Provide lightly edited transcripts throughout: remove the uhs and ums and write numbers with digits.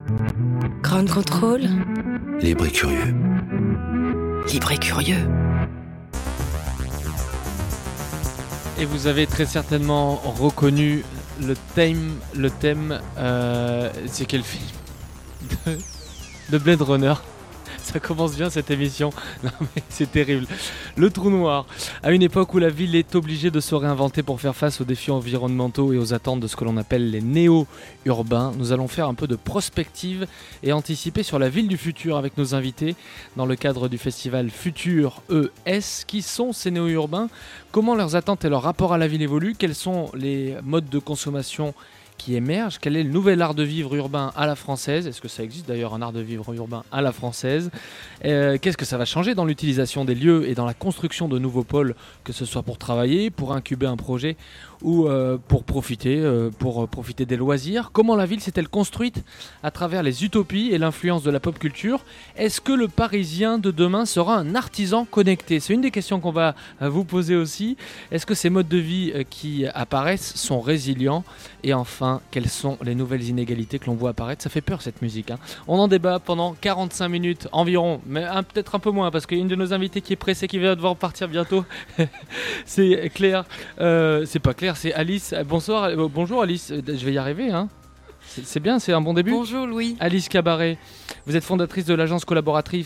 Ground Control. Libre et curieux. Libre et curieux. Et vous avez très certainement reconnu le thème, c'est quel film de Blade Runner. Ça commence bien cette émission. Non mais c'est terrible. Le trou noir. À une époque où la ville est obligée de se réinventer pour faire face aux défis environnementaux et aux attentes de ce que l'on appelle les néo-urbains, nous allons faire un peu de prospective et anticiper sur la ville du futur avec nos invités dans le cadre du festival Futur ES. Qui sont ces néo-urbains ? Comment leurs attentes et leur rapport à la ville évoluent ? Quels sont les modes de consommation qui émerge? Quel est le nouvel art de vivre urbain à la française? Est-ce que ça existe d'ailleurs un art de vivre urbain à la française? Qu'est-ce que ça va changer dans l'utilisation des lieux et dans la construction de nouveaux pôles, que ce soit pour travailler, pour incuber un projet ou pour profiter des loisirs? Comment la ville s'est-elle construite à travers les utopies et l'influence de la pop culture? Est-ce que le Parisien de demain sera un artisan connecté? C'est une des questions qu'on va vous poser aussi. Est-ce que ces modes de vie qui apparaissent sont résilients? Et enfin, quelles sont les nouvelles inégalités que l'on voit apparaître? Ça fait peur cette musique, hein. On en débat pendant 45 minutes environ, mais peut-être un peu moins, parce qu'une de nos invités qui est pressée, qui va devoir partir bientôt, c'est Claire. C'est pas Claire, c'est Alice. Bonjour Alice, je vais y arriver, hein. C'est bien, c'est un bon début. Bonjour Louis. Alice Cabaret, vous êtes fondatrice de l'agence collaborative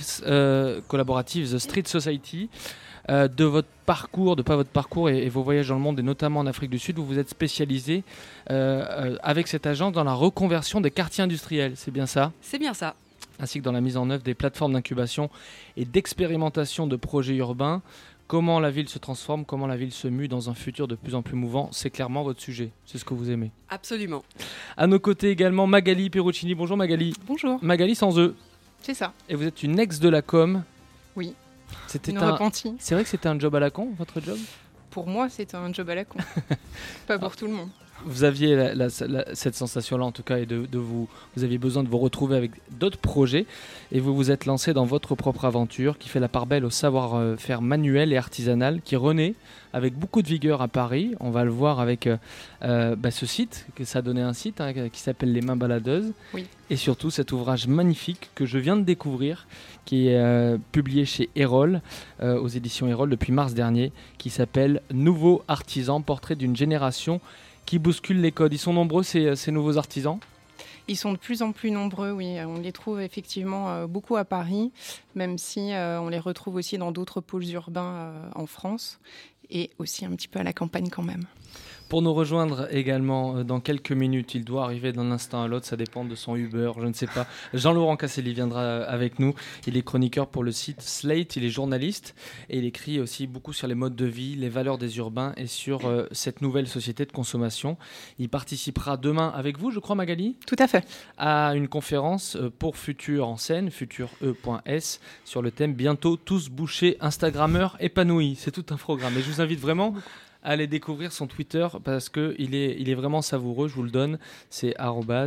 The Street Society. De votre parcours, et vos voyages dans le monde, et notamment en Afrique du Sud, vous vous êtes spécialisé avec cette agence dans la reconversion des quartiers industriels, c'est bien ça ? C'est bien ça. Ainsi que dans la mise en œuvre des plateformes d'incubation et d'expérimentation de projets urbains. Comment la ville se transforme, comment la ville se mue dans un futur de plus en plus mouvant, c'est clairement votre sujet, c'est ce que vous aimez. Absolument. À nos côtés également Magali Perruccini. Bonjour Magali. Bonjour. Magali sans eux. C'est ça. Et vous êtes une ex de la com. Oui. C'était une repentie. C'est vrai que c'était un job à la con, votre job ? Pour moi, c'est un job à la con. Pas pour tout le monde. Vous aviez cette sensation-là en tout cas, et vous aviez besoin de vous retrouver avec d'autres projets, et vous vous êtes lancé dans votre propre aventure qui fait la part belle au savoir-faire manuel et artisanal, qui renaît avec beaucoup de vigueur à Paris. On va le voir avec ce site, que ça a donné un site qui s'appelle Les Mains Baladeuses. Oui. Et surtout cet ouvrage magnifique que je viens de découvrir, qui est publié chez Erol, aux éditions Erol depuis mars dernier, qui s'appelle Nouveaux artisans, portrait d'une génération qui bousculent les codes. Ils sont nombreux ces nouveaux artisans ? Ils sont de plus en plus nombreux, oui. On les trouve effectivement beaucoup à Paris, même si on les retrouve aussi dans d'autres pôles urbains en France, et aussi un petit peu à la campagne quand même. Pour nous rejoindre également dans quelques minutes, il doit arriver d'un instant à l'autre, ça dépend de son Uber, je ne sais pas. Jean-Laurent Casselli viendra avec nous. Il est chroniqueur pour le site Slate, il est journaliste et il écrit aussi beaucoup sur les modes de vie, les valeurs des urbains et sur cette nouvelle société de consommation. Il participera demain avec vous, je crois Magali ? Tout à fait. À une conférence pour Futur en scène, future.s, sur le thème « Bientôt tous bouchers, Instagrammeurs épanouis ». C'est tout un programme et je vous invite vraiment à aller découvrir son Twitter parce qu'il est vraiment savoureux, je vous le donne. C'est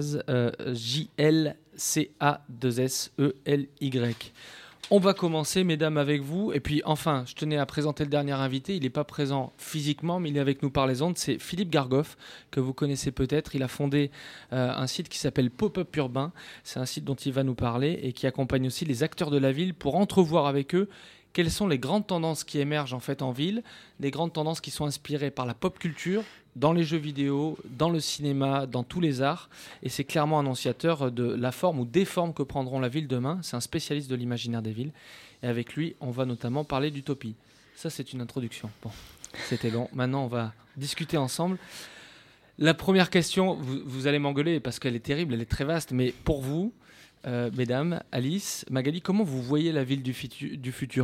@JLCA2SELY. On va commencer, mesdames, avec vous. Et puis, enfin, je tenais à présenter le dernier invité. Il n'est pas présent physiquement, mais il est avec nous par les ondes. C'est Philippe Gargoff, que vous connaissez peut-être. Il a fondé un site qui s'appelle Pop-up Urbain. C'est un site dont il va nous parler et qui accompagne aussi les acteurs de la ville pour entrevoir avec eux quelles sont les grandes tendances qui émergent en fait en ville, des grandes tendances qui sont inspirées par la pop culture, dans les jeux vidéo, dans le cinéma, dans tous les arts. Et c'est clairement annonciateur de la forme ou des formes que prendront la ville demain. C'est un spécialiste de l'imaginaire des villes. Et avec lui, on va notamment parler d'utopie. Ça, c'est une introduction. Bon, c'était long. Maintenant, on va discuter ensemble. La première question, vous allez m'engueuler parce qu'elle est terrible, elle est très vaste. Mais pour vous, mesdames, Alice, Magali, comment vous voyez la ville du futur ?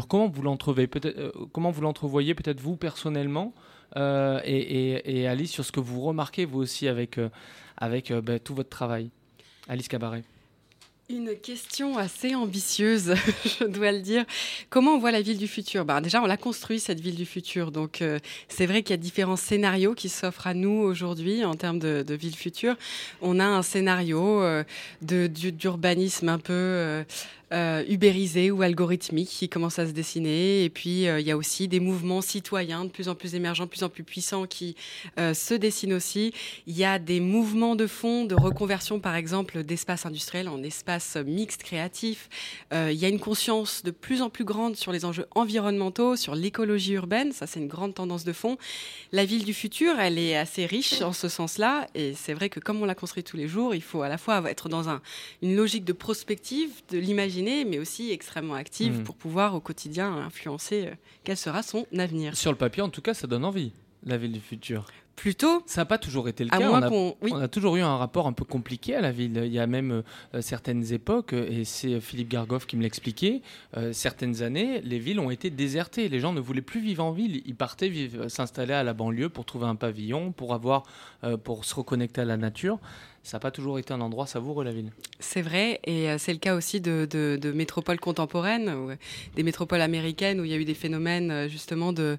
Comment vous l'entrevoyez peut-être vous personnellement et Alice, sur ce que vous remarquez vous aussi avec tout votre travail. Alice Cabaret. Une question assez ambitieuse, je dois le dire. Comment on voit la ville du futur ? Déjà, on l'a construit, cette ville du futur. Donc, c'est vrai qu'il y a différents scénarios qui s'offrent à nous aujourd'hui en termes de ville future. On a un scénario d'urbanisme un peu ubérisés ou algorithmiques qui commencent à se dessiner. Et puis, il y a aussi des mouvements citoyens de plus en plus émergents, de plus en plus puissants qui se dessinent aussi. Il y a des mouvements de fond, de reconversion, par exemple, d'espaces industriels en espaces mixtes créatifs. Il y a une conscience de plus en plus grande sur les enjeux environnementaux, sur l'écologie urbaine. Ça, c'est une grande tendance de fond. La ville du futur, elle est assez riche en ce sens-là. Et c'est vrai que comme on la construit tous les jours, il faut à la fois être dans une logique de prospective, de l'imaginer, mais aussi extrêmement active pour pouvoir au quotidien influencer quel sera son avenir. Sur le papier, en tout cas, ça donne envie, la ville du futur. Plutôt. Ça n'a pas toujours été le À cas. moins On a toujours eu un rapport un peu compliqué à la ville. Il y a même certaines époques, et c'est Philippe Gargoff qui me l'expliquait, certaines années, les villes ont été désertées. Les gens ne voulaient plus vivre en ville. Ils partaient s'installer à la banlieue pour trouver un pavillon, pour se reconnecter à la nature. Ça n'a pas toujours été un endroit savoureux, la ville. C'est vrai, et c'est le cas aussi de métropoles contemporaines, des métropoles américaines où il y a eu des phénomènes justement de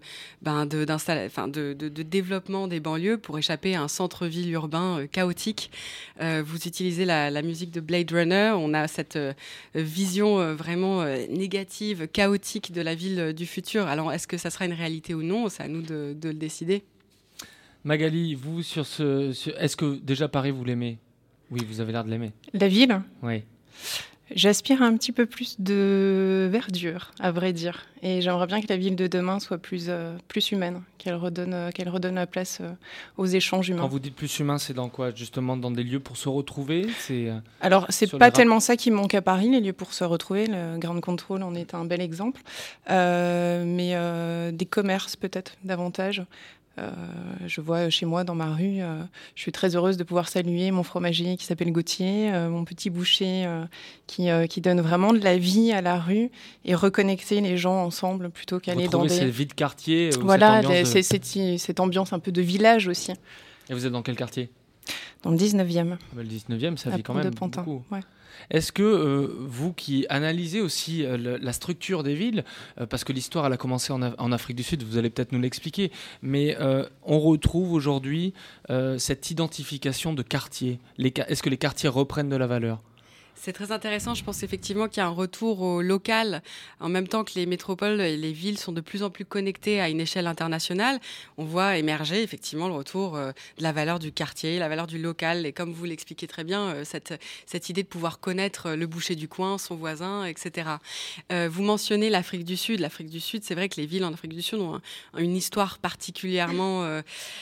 développement des banlieues pour échapper à un centre-ville urbain chaotique. Vous utilisez la musique de Blade Runner, on a cette vision vraiment négative, chaotique de la ville du futur. Alors, est-ce que ça sera une réalité ou non ? C'est à nous de le décider. Magali, vous, est-ce que déjà Paris, vous l'aimez ? Oui, vous avez l'air de l'aimer. La ville ? Oui. J'aspire à un petit peu plus de verdure, à vrai dire. Et j'aimerais bien que la ville de demain soit plus humaine, qu'elle redonne la place aux échanges humains. Quand vous dites plus humain, c'est dans quoi ? Justement, dans des lieux pour se retrouver ? Alors, c'est pas tellement ça qui manque à Paris, les lieux pour se retrouver. Le Ground Control en est un bel exemple. Mais des commerces, peut-être, davantage. Je vois chez moi dans ma rue, je suis très heureuse de pouvoir saluer mon fromager qui s'appelle Gauthier, mon petit boucher qui donne vraiment de la vie à la rue et reconnecter les gens ensemble plutôt qu'aller dans des... Cette vie de quartier. Voilà, cette ambiance un peu de village aussi. Et vous êtes dans quel quartier ? Dans le 19e. Le 19e, ça vit quand même beaucoup. Ouais. Est-ce que vous qui analysez aussi la structure des villes, parce que l'histoire elle a commencé en Afrique du Sud, vous allez peut-être nous l'expliquer, mais on retrouve aujourd'hui cette identification de quartiers. Est-ce que les quartiers reprennent de la valeur ? C'est très intéressant. Je pense effectivement qu'il y a un retour au local. En même temps que les métropoles et les villes sont de plus en plus connectées à une échelle internationale, on voit émerger effectivement le retour de la valeur du quartier, la valeur du local. Et comme vous l'expliquez très bien, cette idée de pouvoir connaître le boucher du coin, son voisin, etc. Vous mentionnez l'Afrique du Sud. L'Afrique du Sud, c'est vrai que les villes en Afrique du Sud ont une histoire particulièrement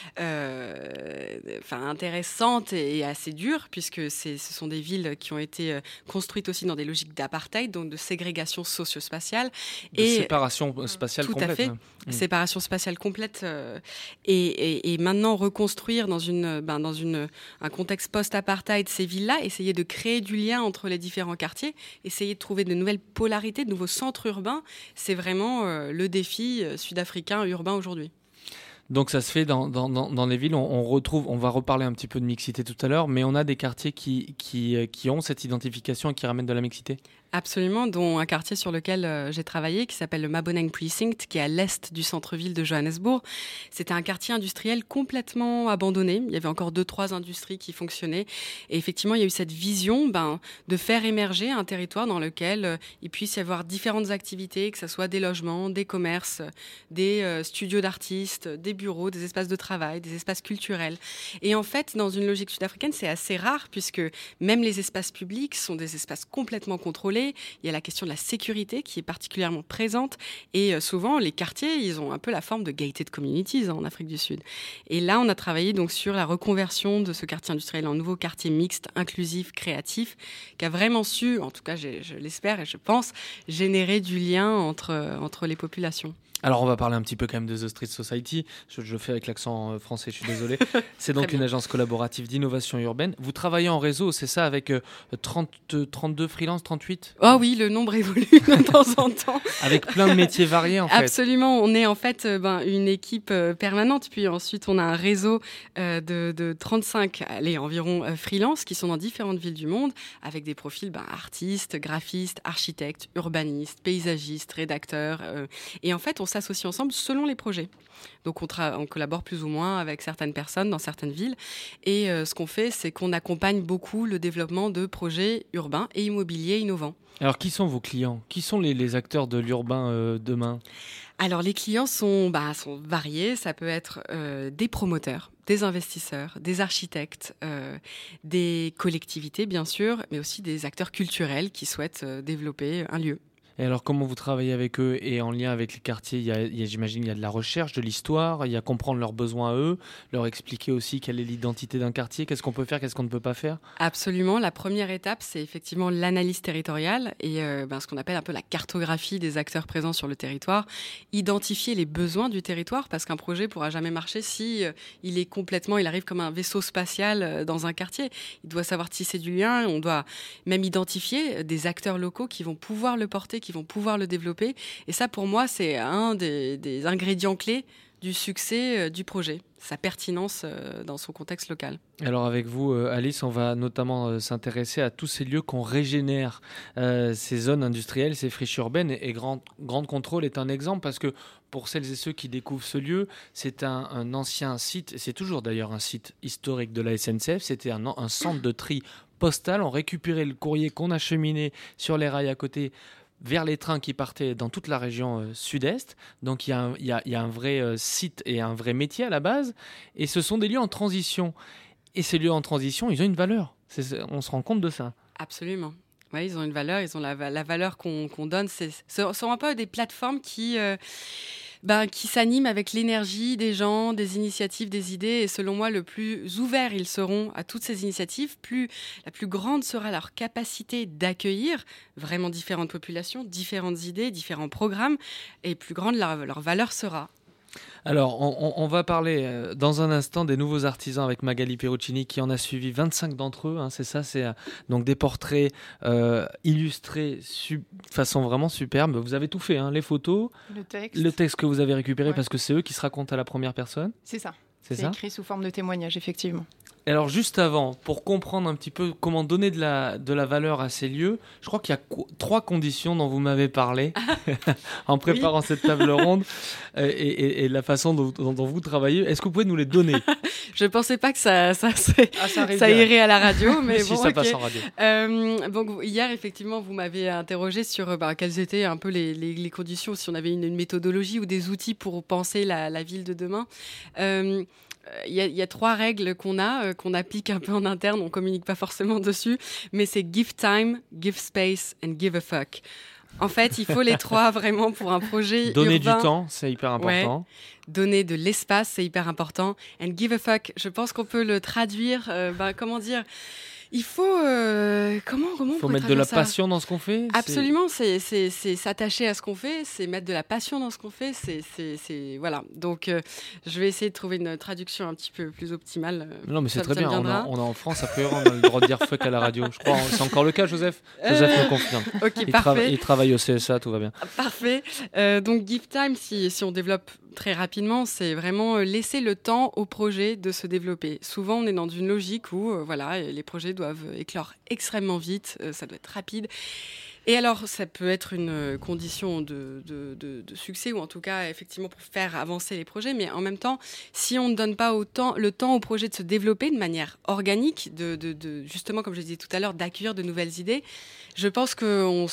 intéressante et assez dure, puisque ce sont des villes qui ont été construite aussi dans des logiques d'apartheid, donc de ségrégation socio-spatiale. Séparation spatiale complète. Tout à fait, séparation spatiale complète. Et maintenant reconstruire dans un contexte post-apartheid ces villes-là, essayer de créer du lien entre les différents quartiers, essayer de trouver de nouvelles polarités, de nouveaux centres urbains, c'est vraiment le défi sud-africain urbain aujourd'hui. Donc ça se fait dans les villes, on va reparler un petit peu de mixité tout à l'heure, mais on a des quartiers qui ont cette identification et qui ramènent de la mixité. Absolument, dont un quartier sur lequel j'ai travaillé qui s'appelle le Maboneng Precinct, qui est à l'est du centre-ville de Johannesburg. C'était un quartier industriel complètement abandonné. Il y avait encore 2-3 industries qui fonctionnaient. Et effectivement, il y a eu cette vision de faire émerger un territoire dans lequel il puisse y avoir différentes activités, que ce soit des logements, des commerces, des studios d'artistes, des bureaux, des espaces de travail, des espaces culturels. Et en fait, dans une logique sud-africaine, c'est assez rare puisque même les espaces publics sont des espaces complètement contrôlés. Il y a la question de la sécurité qui est particulièrement présente et souvent les quartiers, ils ont un peu la forme de gated communities en Afrique du Sud. Et là, on a travaillé donc sur la reconversion de ce quartier industriel en nouveau quartier mixte, inclusif, créatif, qui a vraiment su, en tout cas je l'espère et je pense, générer du lien entre les populations. Alors, on va parler un petit peu quand même de The Street Society. Je fais avec l'accent français, je suis désolé. C'est donc une agence collaborative d'innovation urbaine. Vous travaillez en réseau, c'est ça, avec 32 freelances, 38 ? Oh oui, le nombre évolue de temps en temps. Avec plein de métiers variés, en fait. Absolument. On est en fait une équipe permanente. Puis ensuite, on a un réseau de 35, environ freelances qui sont dans différentes villes du monde, avec des profils artistes, graphistes, architectes, urbanistes, paysagistes, rédacteurs. Et en fait, on s'associe ensemble selon les projets. Donc on collabore plus ou moins avec certaines personnes dans certaines villes. Et ce qu'on fait, c'est qu'on accompagne beaucoup le développement de projets urbains et immobiliers innovants. Alors, qui sont vos clients ? Qui sont les acteurs de l'urbain demain ? Alors les clients sont variés. Ça peut être des promoteurs, des investisseurs, des architectes, des collectivités bien sûr, mais aussi des acteurs culturels qui souhaitent développer un lieu. Et alors, comment vous travaillez avec eux et en lien avec les quartiers ? J'imagine il y a de la recherche, de l'histoire, il y a comprendre leurs besoins à eux, leur expliquer aussi quelle est l'identité d'un quartier, qu'est-ce qu'on peut faire, qu'est-ce qu'on ne peut pas faire ? Absolument. La première étape, c'est effectivement l'analyse territoriale et ce qu'on appelle un peu la cartographie des acteurs présents sur le territoire. Identifier les besoins du territoire, parce qu'un projet ne pourra jamais marcher si il arrive comme un vaisseau spatial dans un quartier. Il doit savoir tisser du lien, on doit même identifier des acteurs locaux qui vont pouvoir le porter, qui vont pouvoir le développer. Et ça, pour moi, c'est un des ingrédients clés du succès du projet, sa pertinence dans son contexte local. Alors avec vous, Alice, on va notamment s'intéresser à tous ces lieux qu'on régénère, ces zones industrielles, ces friches urbaines. Et Grande Contrôle est un exemple parce que pour celles et ceux qui découvrent ce lieu, c'est un ancien site, c'est toujours d'ailleurs un site historique de la SNCF, c'était un centre de tri postal. On récupérait le courrier qu'on acheminait sur les rails à côté vers les trains qui partaient dans toute la région sud-est. Donc il y a un vrai site et un vrai métier à la base. Et ce sont des lieux en transition. Et ces lieux en transition, ils ont une valeur. On se rend compte de ça. Absolument. Oui, ils ont une valeur. Ils ont la valeur qu'on donne. Ce sont un peu des plateformes qui s'animent avec l'énergie des gens, des initiatives, des idées. Et selon moi, le plus ouverts ils seront à toutes ces initiatives, la plus grande sera leur capacité d'accueillir vraiment différentes populations, différentes idées, différents programmes, et plus grande leur valeur sera. Alors, on va parler dans un instant des nouveaux artisans avec Magali Perruccini qui en a suivi 25 d'entre eux. C'est ça, c'est donc des portraits illustrés de façon vraiment superbe. Vous avez tout fait, les photos, le texte que vous avez récupéré parce que c'est eux qui se racontent à la première personne. C'est ça. C'est ça écrit sous forme de témoignage, effectivement. Et alors, juste avant, pour comprendre un petit peu comment donner de la valeur à ces lieux, je crois qu'il y a 3 conditions dont vous m'avez parlé en préparant cette table ronde et la façon dont vous travaillez. Est-ce que vous pouvez nous les donner ? Je ne pensais pas que ça irait à la radio, mais si, ça passe en radio. Donc, hier, effectivement, vous m'avez interrogé sur quelles étaient un peu les conditions, si on avait une méthodologie ou des outils pour penser la ville de demain. Il y a 3 règles qu'on applique un peu en interne, on communique pas forcément dessus, mais c'est give time, give space and give a fuck. En fait, il faut les 3 vraiment pour un projet Donner urbain. du temps, c'est hyper important. Ouais. Donner de l'espace, c'est hyper important. And give a fuck, je pense qu'on peut le traduire, comment dire ? Il faut faut mettre de la passion dans ce qu'on fait. Absolument, c'est s'attacher à ce qu'on fait, c'est mettre de la passion dans ce qu'on fait, c'est voilà. Donc je vais essayer de trouver une traduction un petit peu plus optimale. Non mais c'est très bien. On a en France, a priori, on a le droit de dire fuck à la radio. Je crois, c'est encore le cas, Joseph. Joseph me confirme. Ok, parfait. Il travaille au CSA, tout va bien. Parfait. Donc give time, si on développe très rapidement, c'est vraiment laisser le temps au projet de se développer. Souvent, on est dans une logique où les projets doivent éclore extrêmement vite, ça doit être rapide. Et alors, ça peut être une condition de succès, ou en tout cas, effectivement, pour faire avancer les projets. Mais en même temps, si on ne donne pas le temps au projet de se développer de manière organique, justement, comme je disais tout à l'heure, d'accueillir de nouvelles idées, je pense que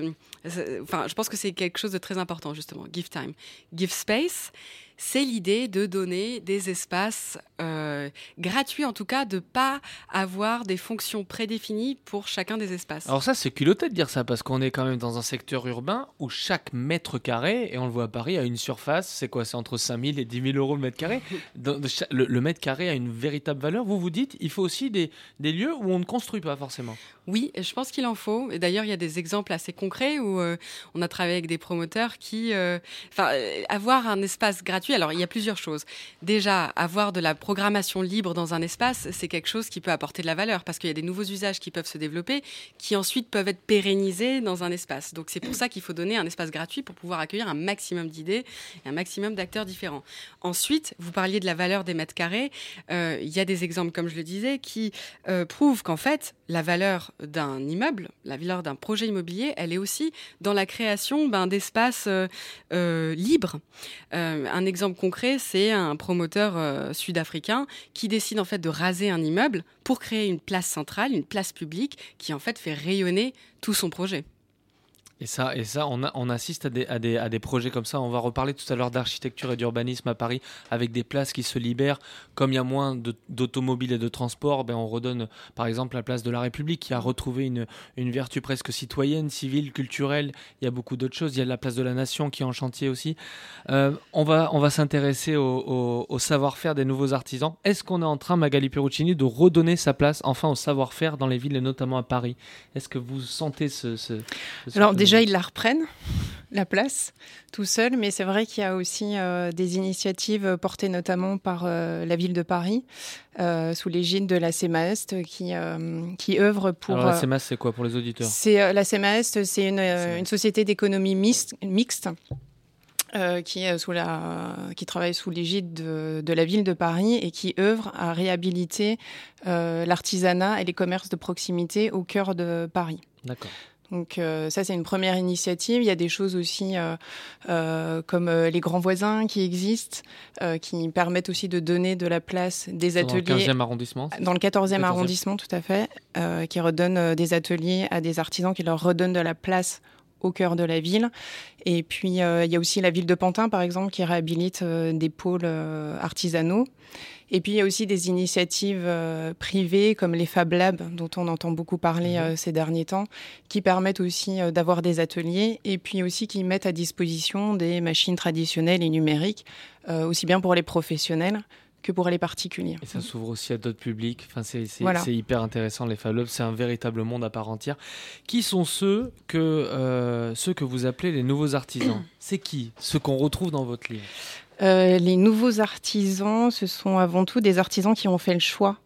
c'est quelque chose de très important, justement. Give time, give space. C'est l'idée de donner des espaces gratuits, en tout cas, de ne pas avoir des fonctions prédéfinies pour chacun des espaces. Alors ça, c'est culotté de dire ça, parce qu'on est quand même dans un secteur urbain où chaque mètre carré, et on le voit à Paris, a une surface, c'est quoi ? C'est entre 5 000 et 10 000 euros le mètre carré. Le mètre carré a une véritable valeur. Vous dites, il faut aussi des lieux où on ne construit pas forcément. Oui, je pense qu'il en faut. Et d'ailleurs, il y a des exemples assez concrets où on a travaillé avec des promoteurs qui... avoir un espace gratuit gratuit. Alors, il y a plusieurs choses. Déjà, avoir de la programmation libre dans un espace, c'est quelque chose qui peut apporter de la valeur parce qu'il y a des nouveaux usages qui peuvent se développer, qui ensuite peuvent être pérennisés dans un espace. Donc, c'est pour ça qu'il faut donner un espace gratuit pour pouvoir accueillir un maximum d'idées et un maximum d'acteurs différents. Ensuite, vous parliez de la valeur des mètres carrés. Il y a des exemples, comme je le disais, qui prouvent qu'en fait, la valeur d'un immeuble, la valeur d'un projet immobilier, elle est aussi dans la création d'espaces libres. Un exemple concret, c'est un promoteur sud-africain qui décide en fait de raser un immeuble pour créer une place centrale, une place publique qui en fait fait rayonner tout son projet. Et ça, on assiste à des projets comme ça. On va reparler tout à l'heure d'architecture et d'urbanisme à Paris avec des places qui se libèrent. Comme il y a moins d'automobiles et de transports, on redonne par exemple la place de la République qui a retrouvé une vertu presque citoyenne, civile, culturelle. Il y a beaucoup d'autres choses. Il y a la place de la Nation qui est en chantier aussi. On va s'intéresser au savoir-faire des nouveaux artisans. Est-ce qu'on est en train, Magali Perruccini, de redonner sa place enfin au savoir-faire dans les villes et notamment à Paris? Est-ce que vous sentez Alors déjà, ils la reprennent, la place, tout seul, mais c'est vrai qu'il y a aussi des initiatives portées notamment par la ville de Paris, sous l'égide de la CEMAEST, qui œuvre pour... Alors la CEMAEST, c'est quoi pour les auditeurs? La CEMAEST, c'est une société d'économie mixte. Qui travaille sous l'égide de la ville de Paris et qui œuvre à réhabiliter l'artisanat et les commerces de proximité au cœur de Paris. D'accord. Donc ça, c'est une première initiative. Il y a des choses aussi comme les grands voisins qui existent, qui permettent aussi de donner de la place, des ateliers. Dans le 15e arrondissement? Dans le 14e arrondissement, tout à fait, qui redonnent des ateliers à des artisans, qui leur redonnent de la place au cœur de la ville. Et puis, il y a aussi la ville de Pantin, par exemple, qui réhabilite des pôles artisanaux. Et puis, il y a aussi des initiatives privées comme les Fab Labs, dont on entend beaucoup parler ces derniers temps, qui permettent aussi d'avoir des ateliers et puis aussi qui mettent à disposition des machines traditionnelles et numériques, aussi bien pour les professionnels que pour les particuliers. Et ça s'ouvre aussi à d'autres publics. Enfin, c'est hyper intéressant, les Fab Labs. C'est un véritable monde à part entière. Qui sont ceux que vous appelez les nouveaux artisans? C'est qui? Ceux qu'on retrouve dans votre livre? Les nouveaux artisans, ce sont avant tout des artisans qui ont fait le choix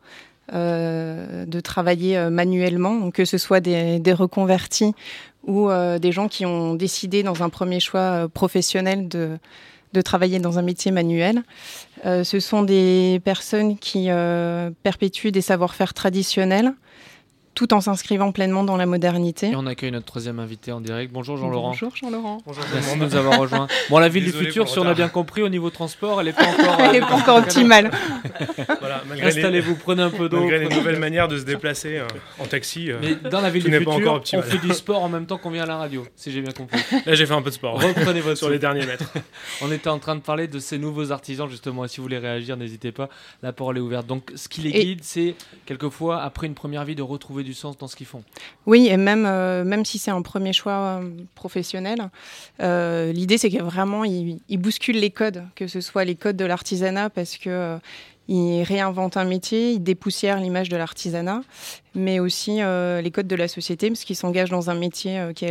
de travailler manuellement, donc que ce soit des reconvertis ou des gens qui ont décidé dans un premier choix professionnel de travailler dans un métier manuel. Ce sont des personnes qui perpétuent des savoir-faire traditionnels tout en s'inscrivant pleinement dans la modernité. Et on accueille notre troisième invité en direct. Bonjour Jean-Laurent. Bonjour Jean-Laurent. Bonjour, merci de nous avoir rejoints. Bon, la ville du futur, si on a bien compris, au niveau transport, elle n'est pas encore... Elle n'est pas encore optimale. Voilà, installez-vous, prenez un peu d'eau. Malgré les nouvelles manières de se déplacer en taxi, mais dans la ville du futur, on fait du sport en même temps qu'on vient à la radio, si j'ai bien compris. Là, j'ai fait un peu de sport. Reprenez votre sur les derniers mètres. On était en train de parler de ces nouveaux artisans, justement. Et si vous voulez réagir, n'hésitez pas. La parole est ouverte. Donc, ce qui les guide, c'est quelquefois, après une première vie, de retrouver du sens dans ce qu'ils font. Oui, et même si c'est un premier choix professionnel, l'idée c'est que vraiment ils bousculent les codes, que ce soit les codes de l'artisanat parce que ils réinventent un métier, ils dépoussièrent l'image de l'artisanat, mais aussi les codes de la société parce qu'ils s'engagent dans un métier qui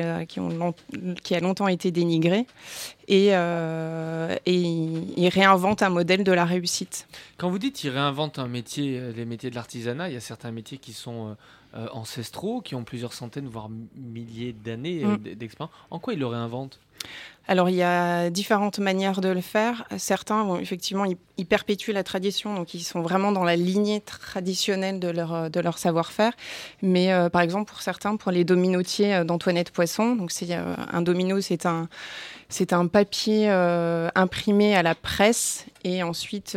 a longtemps été dénigré et ils réinventent un modèle de la réussite. Quand vous dites qu'ils réinventent un métier, les métiers de l'artisanat, il y a certains métiers qui sont ancestraux, qui ont plusieurs centaines, voire milliers d'années d'expérience. En quoi ils le réinventent ? Alors, il y a différentes manières de le faire. Certains, effectivement, ils perpétuent la tradition, donc ils sont vraiment dans la lignée traditionnelle de leur savoir-faire. Mais par exemple, pour certains, pour les dominotiers d'Antoinette Poisson, donc c'est un domino, c'est un papier imprimé à la presse et ensuite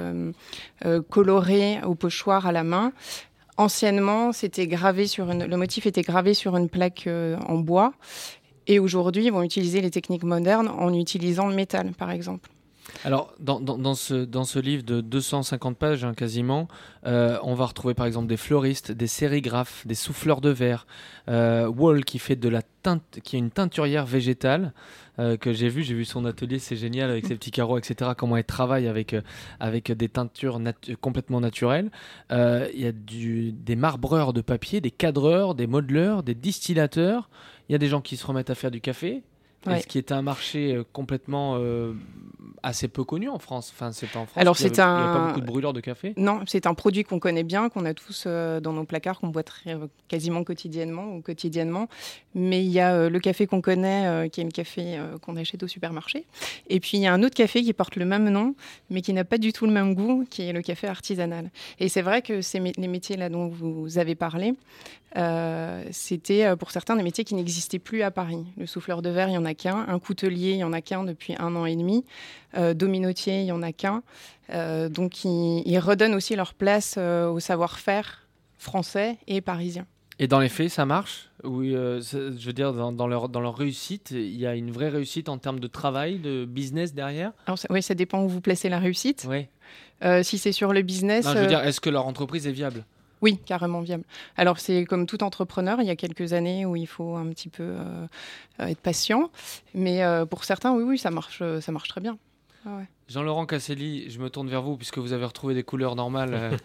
coloré au pochoir à la main. Anciennement, le motif était gravé sur une plaque en bois. Et aujourd'hui, ils vont utiliser les techniques modernes en utilisant le métal, par exemple. Alors, dans ce livre de 250 pages, quasiment, on va retrouver par exemple des fleuristes, des sérigraphes, des souffleurs de verre, Wall qui fait qui est une teinturière végétale que j'ai vu son atelier, c'est génial avec ses petits carreaux, etc. Comment elle travaille avec des teintures complètement naturelles. Il y a des marbreurs de papier, des cadreurs, des modeleurs, des distillateurs. Il y a des gens qui se remettent à faire du café. Ouais. Et ce qui était un marché complètement assez peu connu en France. Enfin, c'est pas en France. Alors, Il y avait pas beaucoup de brûleurs de café. Non, c'est un produit qu'on connaît bien, qu'on a tous dans nos placards, qu'on boit quasiment quotidiennement. Mais il y a le café qu'on connaît, qui est le café qu'on achète au supermarché. Et puis, il y a un autre café qui porte le même nom, mais qui n'a pas du tout le même goût, qui est le café artisanal. Et c'est vrai que les métiers là dont vous avez parlé, c'était pour certains des métiers qui n'existaient plus à Paris. Le souffleur de verre, il n'y en a qu'un. Un coutelier, il n'y en a qu'un depuis 1 an et demi. Dominotier, il n'y en a qu'un. Donc, ils redonnent aussi leur place au savoir-faire français et parisien. Et dans les faits, ça marche? Oui, je veux dire, dans leur réussite, il y a une vraie réussite en termes de travail, de business derrière? Alors, oui, ça dépend où vous placez la réussite. Oui. Si c'est sur le business... Non, je veux dire, est-ce que leur entreprise est viable? Oui, carrément viable. Alors, c'est comme tout entrepreneur, il y a quelques années où il faut un petit peu être patient. Mais pour certains, oui, ça marche très bien. Ah ouais. Jean-Laurent Casselli, je me tourne vers vous puisque vous avez retrouvé des couleurs normales.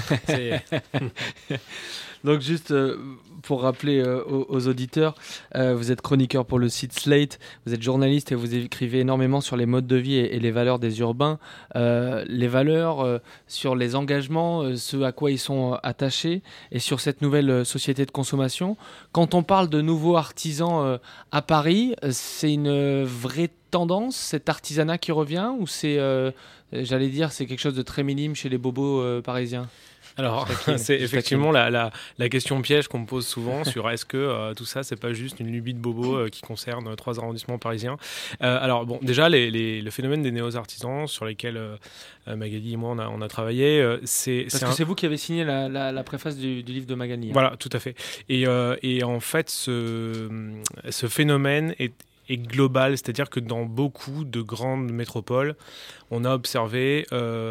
Donc juste pour rappeler aux auditeurs, vous êtes chroniqueur pour le site Slate, vous êtes journaliste et vous écrivez énormément sur les modes de vie et les valeurs des urbains, les valeurs sur les engagements, ce à quoi ils sont attachés et sur cette nouvelle société de consommation. Quand on parle de nouveaux artisans à Paris, c'est une vraie tendance, cet artisanat qui revient, ou c'est, j'allais dire, c'est quelque chose de très minime chez les bobos parisiens? Alors, c'est effectivement la question piège qu'on me pose souvent sur est-ce que tout ça, c'est pas juste une lubie de bobo qui concerne 3 arrondissements parisiens. Alors, bon, déjà, le phénomène des néo-artisans sur lesquels Magali et moi, on a travaillé, c'est c'est vous qui avez signé la préface du livre de Magali. Hein. Voilà, tout à fait. Et en fait, ce phénomène est global, c'est-à-dire que dans beaucoup de grandes métropoles, on a observé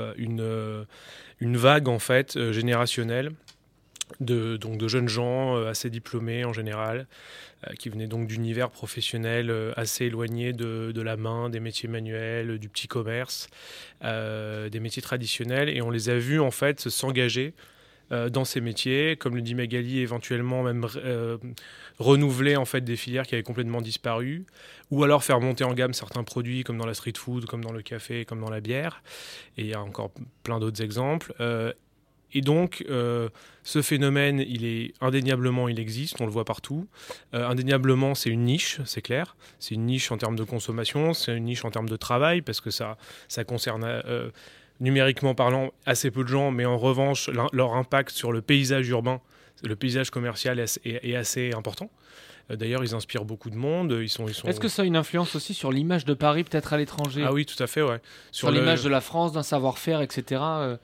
une vague en fait générationnelle de jeunes gens assez diplômés en général, qui venaient donc d'univers professionnels assez éloignés de la main, des métiers manuels, du petit commerce, des métiers traditionnels, et on les a vus en fait s'engager dans ces métiers, comme le dit Magali, éventuellement même renouveler en fait des filières qui avaient complètement disparu, ou alors faire monter en gamme certains produits comme dans la street food, comme dans le café, comme dans la bière, et il y a encore plein d'autres exemples. Et donc, ce phénomène, indéniablement, il existe, on le voit partout. Indéniablement, c'est une niche, c'est clair. C'est une niche en termes de consommation, c'est une niche en termes de travail, parce que ça concerne... numériquement parlant, assez peu de gens, mais en revanche, leur impact sur le paysage urbain, le paysage commercial est assez important. D'ailleurs, ils inspirent beaucoup de monde. Est-ce que ça a une influence aussi sur l'image de Paris, peut-être à l'étranger? Ah oui, tout à fait, ouais. Sur l'image de la France, d'un savoir-faire, etc.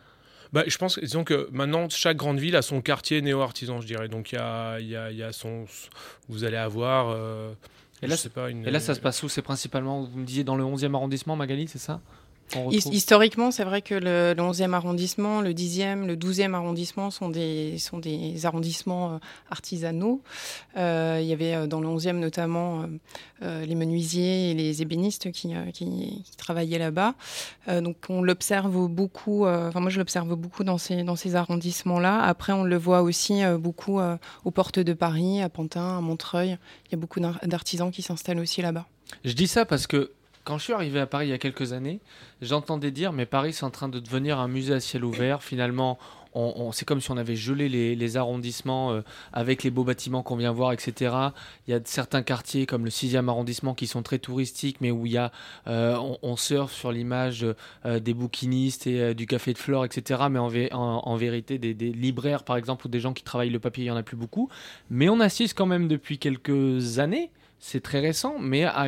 Je pense, disons que maintenant, chaque grande ville a son quartier néo-artisan, je dirais. Donc, il y a son... Vous allez avoir... Et là, ça se passe où? C'est principalement, vous me disiez, dans le 11e arrondissement, Magali, c'est ça? Historiquement, c'est vrai que le 11e arrondissement, le 10e, le 12e arrondissement sont des arrondissements artisanaux. Il y avait dans le 11e notamment les menuisiers et les ébénistes qui travaillaient là-bas. Donc on l'observe beaucoup, moi je l'observe beaucoup dans ces arrondissements-là. Après, on le voit aussi beaucoup aux portes de Paris, à Pantin, à Montreuil. Il y a beaucoup d'artisans qui s'installent aussi là-bas. Je dis ça parce que quand je suis arrivé à Paris il y a quelques années, j'entendais dire mais Paris c'est en train de devenir un musée à ciel ouvert. Finalement, c'est comme si on avait gelé les arrondissements avec les beaux bâtiments qu'on vient voir, etc. Il y a certains quartiers comme le 6e arrondissement qui sont très touristiques, mais où il y a, on surfe sur l'image des bouquinistes et du café de Flore, etc. Mais en vérité, des libraires par exemple ou des gens qui travaillent le papier, il n'y en a plus beaucoup. Mais on assiste quand même depuis quelques années. C'est très récent, mais à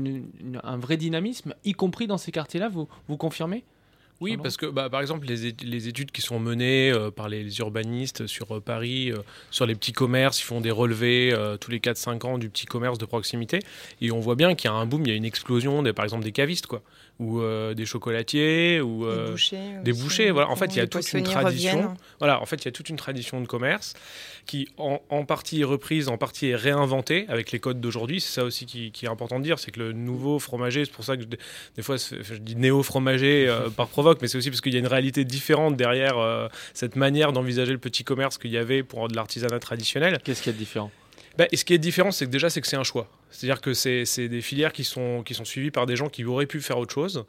un vrai dynamisme, y compris dans ces quartiers-là, vous confirmez? Oui, parce que par exemple, les études qui sont menées par les urbanistes sur Paris, sur les petits commerces, ils font des relevés tous les 4-5 ans du petit commerce de proximité, et on voit bien qu'il y a un boom, il y a une explosion, par exemple, des cavistes, quoi, ou des chocolatiers, ou des bouchers. Voilà. En fait, il y a toute une tradition. Voilà, en fait, il y a toute une tradition de commerce qui, en partie est reprise, en partie est réinventée avec les codes d'aujourd'hui. C'est ça aussi qui est important de dire, c'est que le nouveau fromager, c'est pour ça que des fois je dis néo-fromager par provoque, mais c'est aussi parce qu'il y a une réalité différente derrière cette manière d'envisager le petit commerce qu'il y avait pour de l'artisanat traditionnel. Qu'est-ce qu'il y a de différent? Et ce qui est différent, c'est que c'est un choix. C'est-à-dire que c'est des filières qui sont suivies par des gens qui auraient pu faire autre chose,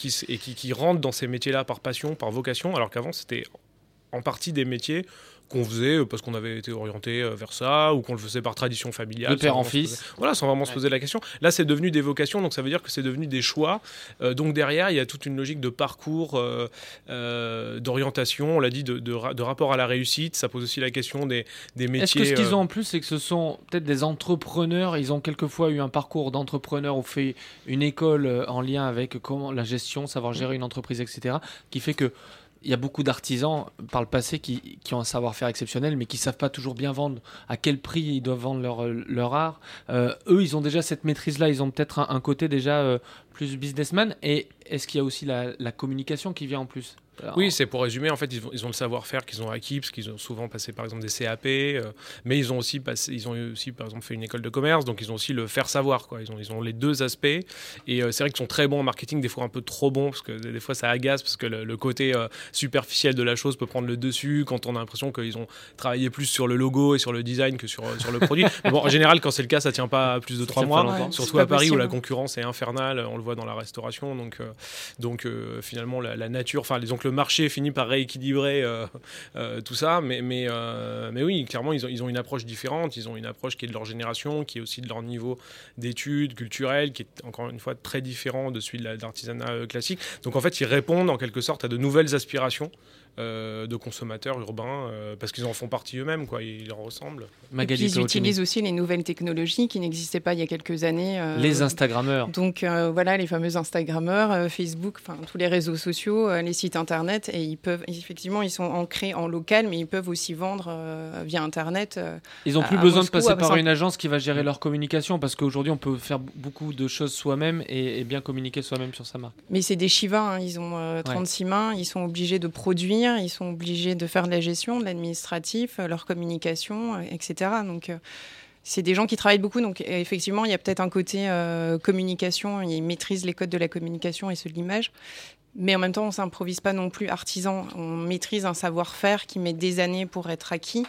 qui rentrent dans ces métiers-là par passion, par vocation, alors qu'avant, c'était en partie des métiers qu'on faisait parce qu'on avait été orienté vers ça, ou qu'on le faisait par tradition familiale. De père en fils. Voilà, sans vraiment se poser la question. Là, c'est devenu des vocations, donc ça veut dire que c'est devenu des choix. Donc derrière, il y a toute une logique de parcours, d'orientation, on l'a dit, de rapport à la réussite. Ça pose aussi la question des métiers. Est-ce que ce qu'ils ont en plus, c'est que ce sont peut-être des entrepreneurs, ils ont quelquefois eu un parcours d'entrepreneur ou fait une école en lien avec comment la gestion, savoir gérer une entreprise, etc., qui fait que il y a beaucoup d'artisans par le passé qui ont un savoir-faire exceptionnel, mais qui ne savent pas toujours bien vendre, à quel prix ils doivent vendre leur art. Eux, ils ont déjà cette maîtrise-là, ils ont peut-être un côté déjà plus businessman. Et est-ce qu'il y a aussi la communication qui vient en plus ? Oui, c'est pour résumer, en fait, ils ont le savoir-faire qu'ils ont acquis, parce qu'ils ont souvent passé, par exemple, des CAP, mais ils ont aussi, par exemple, fait une école de commerce, donc ils ont aussi le faire savoir, quoi. Ils ont les deux aspects, et c'est vrai qu'ils sont très bons en marketing, des fois un peu trop bons, parce que des fois ça agace, parce que le côté superficiel de la chose peut prendre le dessus, quand on a l'impression qu'ils ont travaillé plus sur le logo et sur le design que sur le produit. Mais bon, en général, quand c'est le cas, ça tient pas plus de 3 mois, surtout à Paris, où la concurrence est infernale, on le voit dans la restauration, donc finalement, la nature, enfin, disons que le marché finit par rééquilibrer tout ça, mais oui, clairement, ils ont une approche différente, ils ont une approche qui est de leur génération, qui est aussi de leur niveau d'études culturelles, qui est encore une fois très différent de celui de l'artisanat classique. Donc en fait, ils répondent en quelque sorte à de nouvelles aspirations de consommateurs urbains, parce qu'ils en font partie eux-mêmes, quoi, ils leur ressemblent. Et puis ils utilisent aussi les nouvelles technologies qui n'existaient pas il y a quelques années. Les Instagrammeurs. Donc voilà, les fameux Instagrammeurs, Facebook, enfin tous les réseaux sociaux, les sites internet, et ils sont ancrés en local, mais ils peuvent aussi vendre via internet. Ils n'ont plus besoin de passer par une agence qui va gérer leur communication, parce qu'aujourd'hui on peut faire beaucoup de choses soi-même et bien communiquer soi-même sur sa marque. Mais c'est des Shiva, hein, ils ont 36 mains, ils sont obligés de produire. Ils sont obligés de faire de la gestion, de l'administratif, leur communication, etc. Donc, c'est des gens qui travaillent beaucoup. Donc, effectivement, il y a peut-être un côté communication. Ils maîtrisent les codes de la communication et ceux de l'image. Mais en même temps, on ne s'improvise pas non plus artisan. On maîtrise un savoir-faire qui met des années pour être acquis.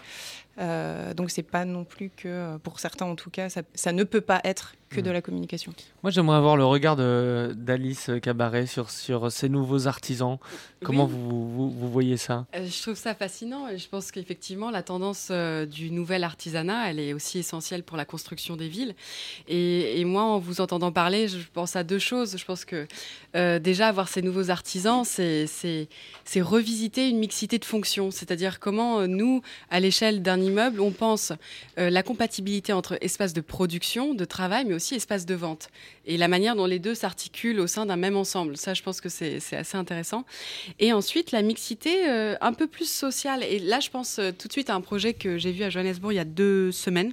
Donc, ce n'est pas non plus que, pour certains en tout cas, ça ne peut pas être que de la communication. Moi, j'aimerais avoir le regard d'Alice Cabaret sur ces nouveaux artisans. Comment vous voyez ça ? Je trouve ça fascinant. Je pense qu'effectivement, la tendance du nouvel artisanat, elle est aussi essentielle pour la construction des villes. Et moi, en vous entendant parler, je pense à deux choses. Je pense que déjà, avoir ces nouveaux artisans, c'est revisiter une mixité de fonctions. C'est-à-dire comment nous, à l'échelle d'un immeuble, on pense la compatibilité entre espace de production, de travail, mais aussi espace de vente. Et la manière dont les deux s'articulent au sein d'un même ensemble. Ça, je pense que c'est assez intéressant. Et ensuite, la mixité un peu plus sociale. Et là, je pense tout de suite à un projet que j'ai vu à Johannesburg il y a 2 semaines.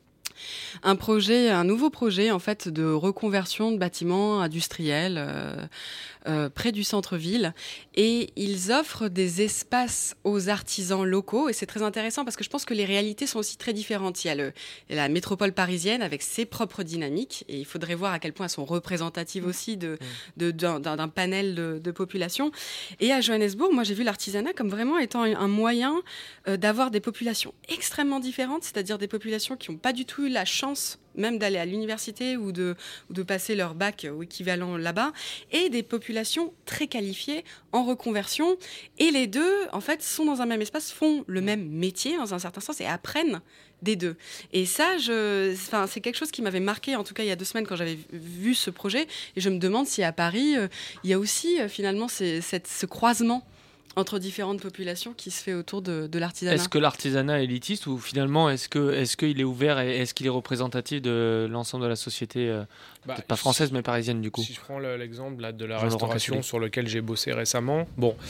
Un nouveau projet en fait de reconversion de bâtiments industriels près du centre-ville, et ils offrent des espaces aux artisans locaux, et c'est très intéressant parce que je pense que les réalités sont aussi très différentes. Il y a la métropole parisienne avec ses propres dynamiques, et il faudrait voir à quel point elles sont représentatives aussi d'un panel de population. Et à Johannesburg, moi j'ai vu l'artisanat comme vraiment étant un moyen d'avoir des populations extrêmement différentes, c'est-à-dire des populations qui n'ont pas du tout eu la chance même d'aller à l'université ou de passer leur bac ou équivalent là-bas, et des populations très qualifiées en reconversion. Et les deux, en fait, sont dans un même espace, font le même métier dans un certain sens et apprennent des deux. Et ça, c'est quelque chose qui m'avait marqué, en tout cas il y a 2 semaines quand j'avais vu ce projet. Et je me demande si à Paris, il y a aussi finalement ce croisement entre différentes populations qui se fait autour de l'artisanat. Est-ce que l'artisanat est élitiste, ou finalement est-ce qu'il est ouvert et est-ce qu'il est représentatif de l'ensemble de la société, peut-être pas française mais parisienne du coup ? Si je prends l'exemple là, de la restauration sur lequel j'ai bossé récemment,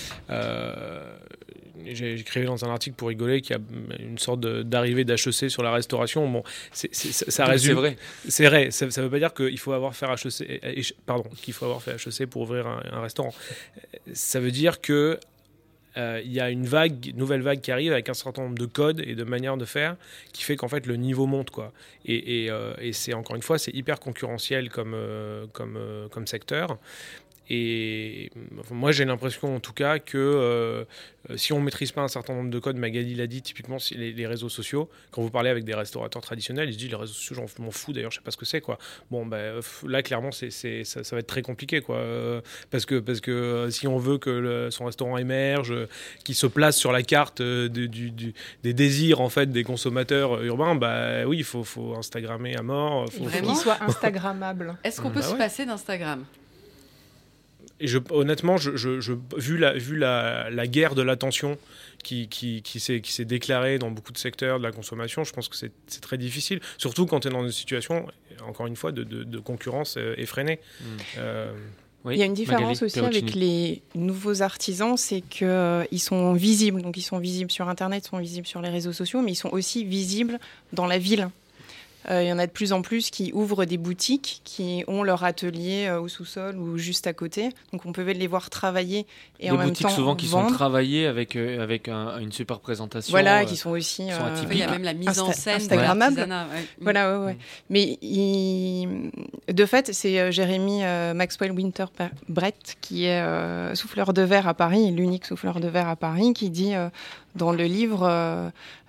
j'ai écrit dans un article pour rigoler qu'il y a une sorte d'arrivée d'HEC sur la restauration. Bon, ça résume. C'est vrai. Ça ne veut pas dire qu'il faut avoir fait HEC pour ouvrir un restaurant. Ça veut dire que il y a une nouvelle vague qui arrive avec un certain nombre de codes et de manières de faire qui fait qu'en fait le niveau monte, quoi. Et c'est encore une fois, c'est hyper concurrentiel comme secteur. Et moi, j'ai l'impression, en tout cas, que si on ne maîtrise pas un certain nombre de codes, Magali l'a dit, typiquement les réseaux sociaux, quand vous parlez avec des restaurateurs traditionnels, ils se disent les réseaux sociaux, j'en m'en fous, d'ailleurs, je ne sais pas ce que c'est, quoi. Bon, là, clairement, ça va être très compliqué, quoi. Parce que si on veut que son restaurant émerge, qu'il se place sur la carte des désirs, en fait, des consommateurs urbains, oui, il faut Instagrammer à mort. Il faut qu'il soit Instagrammable. Est-ce qu'on peut se passer d'Instagram ? Et honnêtement, vu la guerre de l'attention qui s'est déclarée dans beaucoup de secteurs de la consommation, je pense que c'est très difficile, surtout quand tu es dans une situation, encore une fois, de concurrence effrénée. Oui. Il y a une différence aussi avec les nouveaux artisans, c'est qu'ils sont visibles. Donc ils sont visibles sur Internet, ils sont visibles sur les réseaux sociaux, mais ils sont aussi visibles dans la ville. Il y en a de plus en plus qui ouvrent des boutiques, qui ont leur atelier au sous-sol ou juste à côté. Donc on peut les voir travailler et en même temps des boutiques souvent qui vendre. sont travaillées avec une super présentation. Voilà, qui sont aussi il y a même la mise en scène Instagrammable. Ouais. Voilà, ouais. Mais de fait, c'est Jérémy Maxwell Winter-Brett qui est souffleur de verre à Paris, l'unique souffleur de verre à Paris, qui dit dans le livre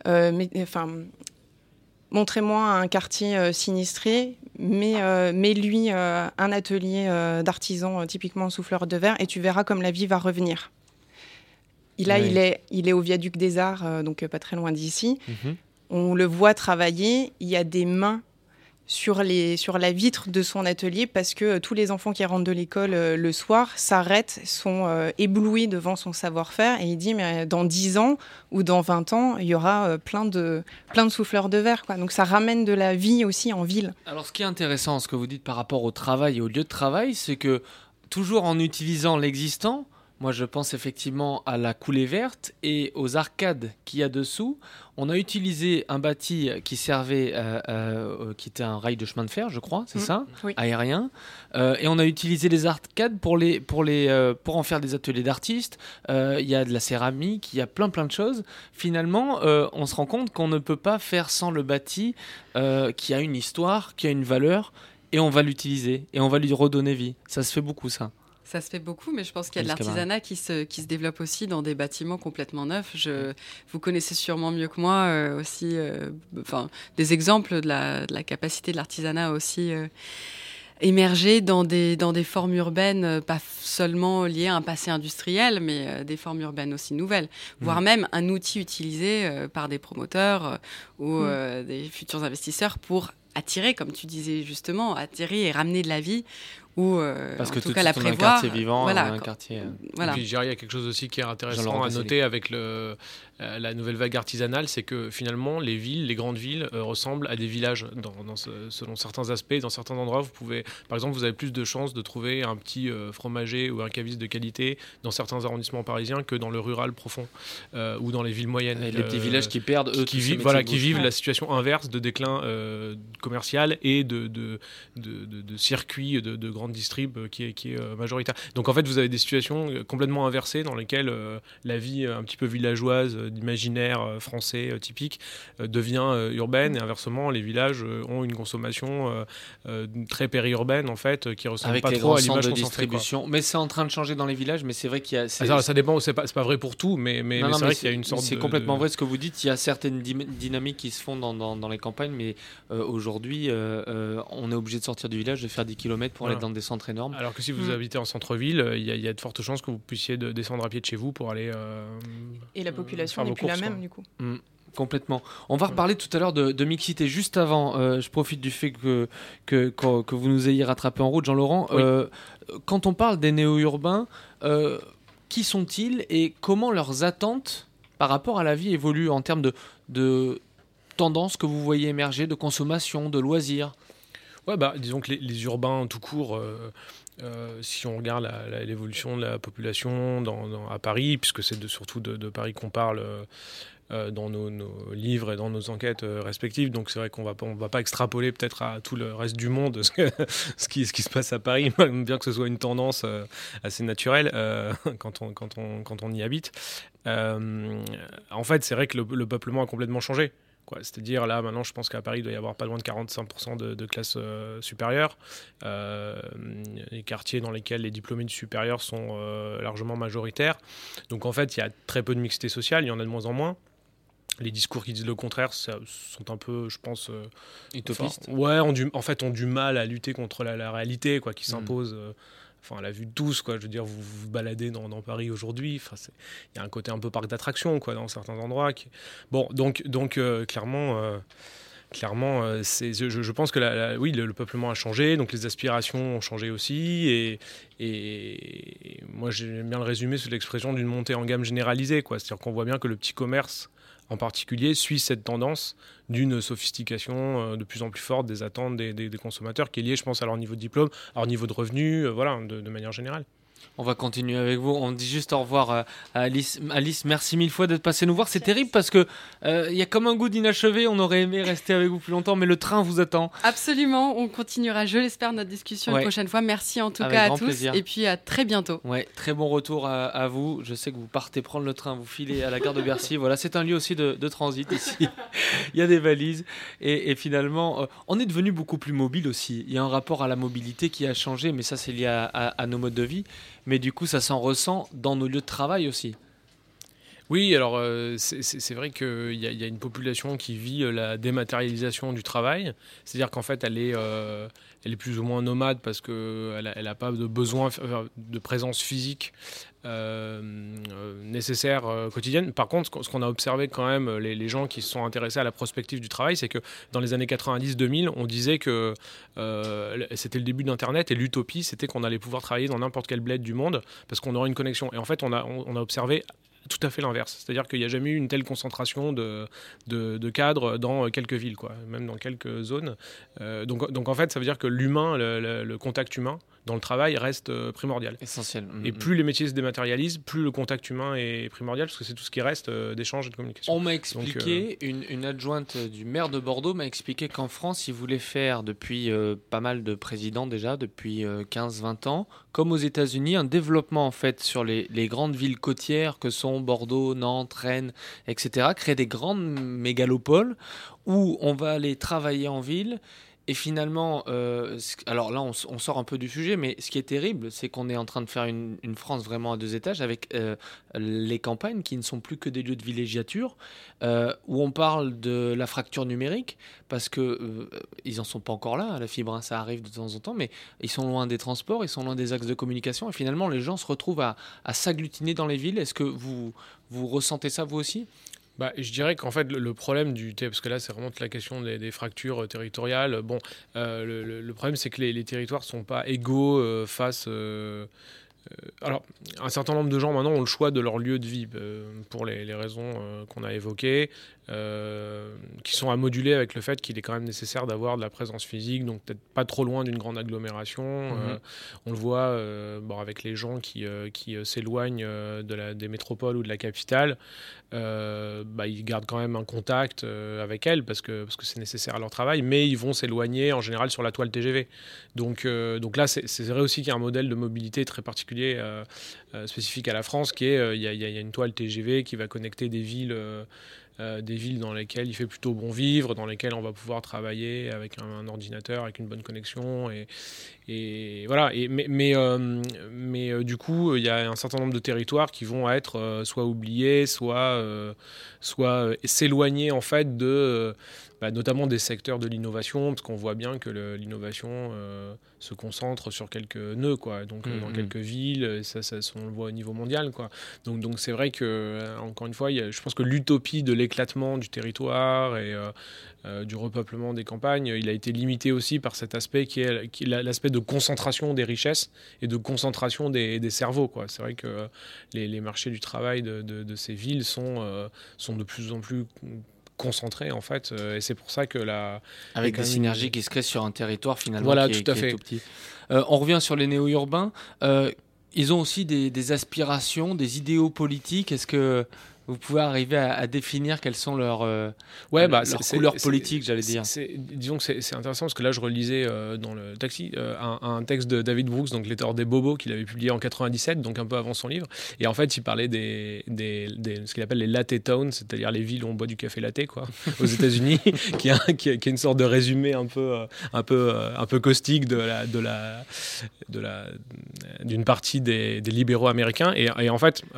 montrez-moi un quartier sinistré, mais lui, un atelier d'artisan typiquement souffleur de verre, et tu verras comme la vie va revenir. Il est au Viaduc des Arts, donc pas très loin d'ici. Mm-hmm. On le voit travailler, il y a des mains sur la vitre de son atelier parce que tous les enfants qui rentrent de l'école le soir s'arrêtent, sont éblouis devant son savoir-faire, et il dit mais dans 10 ans ou dans 20 ans, il y aura plein de souffleurs de verre, quoi. Donc ça ramène de la vie aussi en ville. Alors ce qui est intéressant, ce que vous dites par rapport au travail et au lieu de travail, c'est que toujours en utilisant l'existant, moi je pense effectivement à la coulée verte et aux arcades qu'il y a dessous. On a utilisé un bâti qui servait, qui était un rail de chemin de fer, je crois, c'est ça, oui. Aérien. Et on a utilisé les arcades pour en faire des ateliers d'artistes. Il y a de la céramique, il y a plein de choses. Finalement, on se rend compte qu'on ne peut pas faire sans le bâti qui a une histoire, qui a une valeur, et on va l'utiliser, et on va lui redonner vie. Ça se fait beaucoup, ça. Ça se fait beaucoup, mais je pense qu'il y a de l'artisanat qui se développe aussi dans des bâtiments complètement neufs. Vous connaissez sûrement mieux que moi aussi des exemples de la capacité de l'artisanat aussi émerger dans des formes urbaines, pas seulement liées à un passé industriel, mais des formes urbaines aussi nouvelles, voire même un outil utilisé par des promoteurs ou des futurs investisseurs pour attirer, comme tu disais justement, attirer et ramener de la vie. Ou parce que en tout cas la prévoir. Un quartier vivant, voilà, un quartier. Voilà. Et puis, il y a quelque chose aussi qui est intéressant à noter avec la nouvelle vague artisanale, c'est que finalement les grandes villes ressemblent à des villages selon certains aspects. Dans certains endroits, par exemple, vous avez plus de chances de trouver un petit fromager ou un caviste de qualité dans certains arrondissements parisiens que dans le rural profond ou dans les villes moyennes. Les petits villages qui perdent qui vivent la situation inverse de déclin commercial et de circuits de grandes distrib qui est majoritaire. Donc en fait, vous avez des situations complètement inversées dans lesquelles la vie un petit peu villageoise, d'imaginaire français typique, devient urbaine, et inversement, les villages ont une consommation très périurbaine en fait, qui ressemble pas trop à l'image de distribution. Quoi. Mais c'est en train de changer dans les villages, mais c'est vrai qu'il y a... ça dépend, c'est pas vrai pour tout, mais c'est vrai qu'il y a une sorte c'est complètement vrai ce que vous dites, il y a certaines dynamiques qui se font dans les campagnes, mais aujourd'hui, on est obligé de sortir du village, de faire 10 km pour aller dans des centres énormes. Alors que si vous habitez en centre-ville, il y a de fortes chances que vous puissiez descendre à pied de chez vous pour aller... et la population n'est plus la même, du coup. Complètement. On va reparler tout à l'heure de mixité. Juste avant, je profite du fait que vous nous ayez rattrapé en route, Jean-Laurent. Oui. Quand on parle des néo-urbains, qui sont-ils et comment leurs attentes par rapport à la vie évoluent en termes de tendances que vous voyez émerger, de consommation, de loisirs? Ouais, disons que les urbains tout court, si on regarde l'évolution de la population à Paris, puisque c'est surtout de Paris qu'on parle dans nos livres et dans nos enquêtes respectives, donc c'est vrai qu'on va pas extrapoler peut-être à tout le reste du monde ce qui se passe à Paris, bien que ce soit une tendance assez naturelle quand on y habite. En fait, c'est vrai que le peuplement a complètement changé. quoi. C'est-à-dire, là, maintenant, je pense qu'à Paris, il doit y avoir pas loin de 45% de classes supérieures. Les quartiers dans lesquels les diplômés du supérieur sont largement majoritaires. Donc, en fait, il y a très peu de mixité sociale, il y en a de moins en moins. Les discours qui disent le contraire sont un peu, je pense... utopistes. Ont du mal à lutter contre la réalité, quoi, qui s'impose... à la vue de tous, quoi. Je veux dire, vous vous baladez dans Paris aujourd'hui. Il y a un côté un peu parc d'attractions, quoi, dans certains endroits. Bon, donc clairement, je pense que le peuplement a changé, donc les aspirations ont changé aussi. Et moi, j'aime bien le résumer sous l'expression d'une montée en gamme généralisée, quoi. C'est-à-dire qu'on voit bien que le petit commerce, en particulier, suit cette tendance d'une sophistication de plus en plus forte des attentes des consommateurs, qui est liée, je pense, à leur niveau de diplôme, à leur niveau de revenu, de manière générale. On va continuer avec vous. On dit juste au revoir à Alice. Alice, merci mille fois d'être passée nous voir. C'est terrible parce que y a comme un goût d'inachevé. On aurait aimé rester avec vous plus longtemps, mais le train vous attend. Absolument. On continuera, je l'espère, notre discussion une prochaine fois. Merci en tout avec cas à grand tous. Plaisir. Et puis à très bientôt. Ouais, très bon retour à vous. Je sais que vous partez prendre le train, vous filez à la gare de Bercy. Voilà, c'est un lieu aussi de transit ici. Il y a des valises. Et finalement, on est devenu beaucoup plus mobile aussi. Il y a un rapport à la mobilité qui a changé, mais ça, c'est lié à nos modes de vie. Mais du coup, ça s'en ressent dans nos lieux de travail aussi. Oui, alors c'est vrai qu'il y a une population qui vit la dématérialisation du travail. C'est-à-dire qu'en fait, elle est plus ou moins nomade parce qu'elle n'a pas de besoin de présence physique nécessaire quotidienne. Par contre, ce qu'on a observé quand même, les gens qui se sont intéressés à la prospective du travail, c'est que dans les années 90-2000, on disait que c'était le début d'Internet et l'utopie, c'était qu'on allait pouvoir travailler dans n'importe quel bled du monde parce qu'on aurait une connexion. Et en fait, on a observé tout à fait l'inverse. C'est-à-dire qu'il n'y a jamais eu une telle concentration de cadres dans quelques villes, quoi, même dans quelques zones. Donc en fait, ça veut dire que l'humain, le contact humain dans le travail reste primordial. Essentiel. Et plus les métiers se dématérialisent, plus le contact humain est primordial, parce que c'est tout ce qui reste d'échange et de communication. On m'a expliqué, une adjointe du maire de Bordeaux m'a expliqué qu'en France, ils voulaient faire depuis pas mal de présidents déjà, depuis 15-20 ans, comme aux États-Unis, un développement en fait sur les grandes villes côtières que sont Bordeaux, Nantes, Rennes, etc. Créer des grandes mégalopoles où on va aller travailler en ville. Et finalement, alors là, on sort un peu du sujet, mais ce qui est terrible, c'est qu'on est en train de faire une France vraiment à 2 étages avec les campagnes qui ne sont plus que des lieux de villégiature, où on parle de la fracture numérique, parce que ils en sont pas encore là, la fibre, hein, ça arrive de temps en temps, mais ils sont loin des transports, ils sont loin des axes de communication, et finalement, les gens se retrouvent à s'agglutiner dans les villes. Est-ce que vous ressentez ça, vous aussi ? Je dirais qu'en fait, le problème parce que là, c'est vraiment la question des fractures territoriales. Bon, le problème, c'est que les territoires ne sont pas égaux face... alors, un certain nombre de gens, maintenant, ont le choix de leur lieu de vie pour les raisons qu'on a évoquées, qui sont à moduler avec le fait qu'il est quand même nécessaire d'avoir de la présence physique, donc peut-être pas trop loin d'une grande agglomération. On le voit avec les gens qui s'éloignent des métropoles ou de la capitale. Ils gardent quand même un contact avec elles parce que c'est nécessaire à leur travail, mais ils vont s'éloigner en général sur la toile TGV. Donc là, c'est vrai aussi qu'il y a un modèle de mobilité très particulier spécifique à la France qui est il y a une toile TGV qui va connecter des villes dans lesquelles il fait plutôt bon vivre, dans lesquelles on va pouvoir travailler avec un ordinateur, avec une bonne connexion et voilà. Mais du coup, il y a un certain nombre de territoires qui vont être soit oubliés, soit s'éloigner en fait notamment des secteurs de l'innovation, parce qu'on voit bien que l'innovation se concentre sur quelques nœuds, quoi. Donc dans quelques villes, ça on le voit au niveau mondial, quoi. Donc c'est vrai que encore une fois, je pense que l'utopie de l'éclatement du territoire et du repeuplement des campagnes, il a été limité aussi par cet aspect qui est l'aspect de concentration des richesses et de concentration des cerveaux, quoi. C'est vrai que les marchés du travail de ces villes sont de plus en plus concentrés, en fait, et c'est pour ça que avec des synergies qui se créent sur un territoire finalement voilà, qui tout à est fait. tout petit. On revient sur les néo-urbains. Ils ont aussi des aspirations, des idéaux politiques. Est-ce que Vous pouvez arriver à définir quelles sont leurs leurs couleurs politiques, j'allais dire. Disons que c'est intéressant parce que là, je relisais dans le taxi un texte de David Brooks, donc l'auteur des Bobos, qu'il avait publié en 97, donc un peu avant son livre. Et en fait, il parlait ce qu'il appelle les latte towns, c'est-à-dire les villes où on boit du café latte, quoi, aux États-Unis, qui est une sorte de résumé un peu caustique d'une partie des libéraux américains. Et en fait.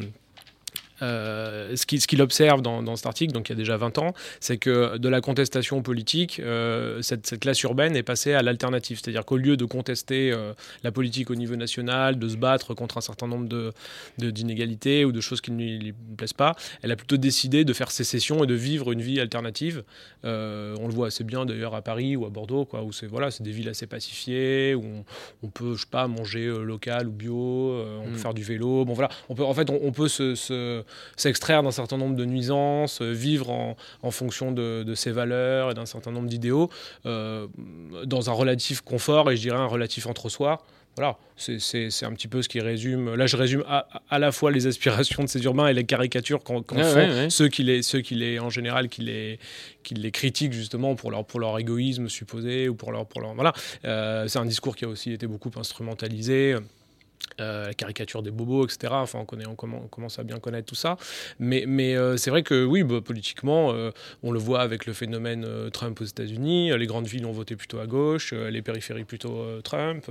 Ce qu'il observe dans cet article, donc il y a déjà 20 ans, c'est que de la contestation politique, cette classe urbaine est passée à l'alternative. C'est-à-dire qu'au lieu de contester la politique au niveau national, de se battre contre un certain nombre d'inégalités ou de choses qui ne lui plaisent pas, elle a plutôt décidé de faire sécession et de vivre une vie alternative. On le voit assez bien d'ailleurs à Paris ou à Bordeaux, quoi, où c'est des villes assez pacifiées, où on peut, je sais pas, manger local ou bio, on peut faire du vélo. Bon voilà, on peut s'extraire d'un certain nombre de nuisances, vivre en fonction de ses valeurs et d'un certain nombre d'idéaux, dans un relatif confort et je dirais un relatif entre-soi. Voilà, c'est un petit peu ce qui résume. Là, je résume à la fois les aspirations de ces urbains et les caricatures qu'en font ceux qui les en général qui les critiquent justement pour leur égoïsme supposé ou pour leur voilà. C'est un discours qui a aussi été beaucoup instrumentalisé. La caricature des bobos, etc. Enfin, on commence à bien connaître tout ça. Mais c'est vrai que oui, politiquement, on le voit avec le phénomène Trump aux États-Unis. Les grandes villes ont voté plutôt à gauche, les périphéries plutôt Trump.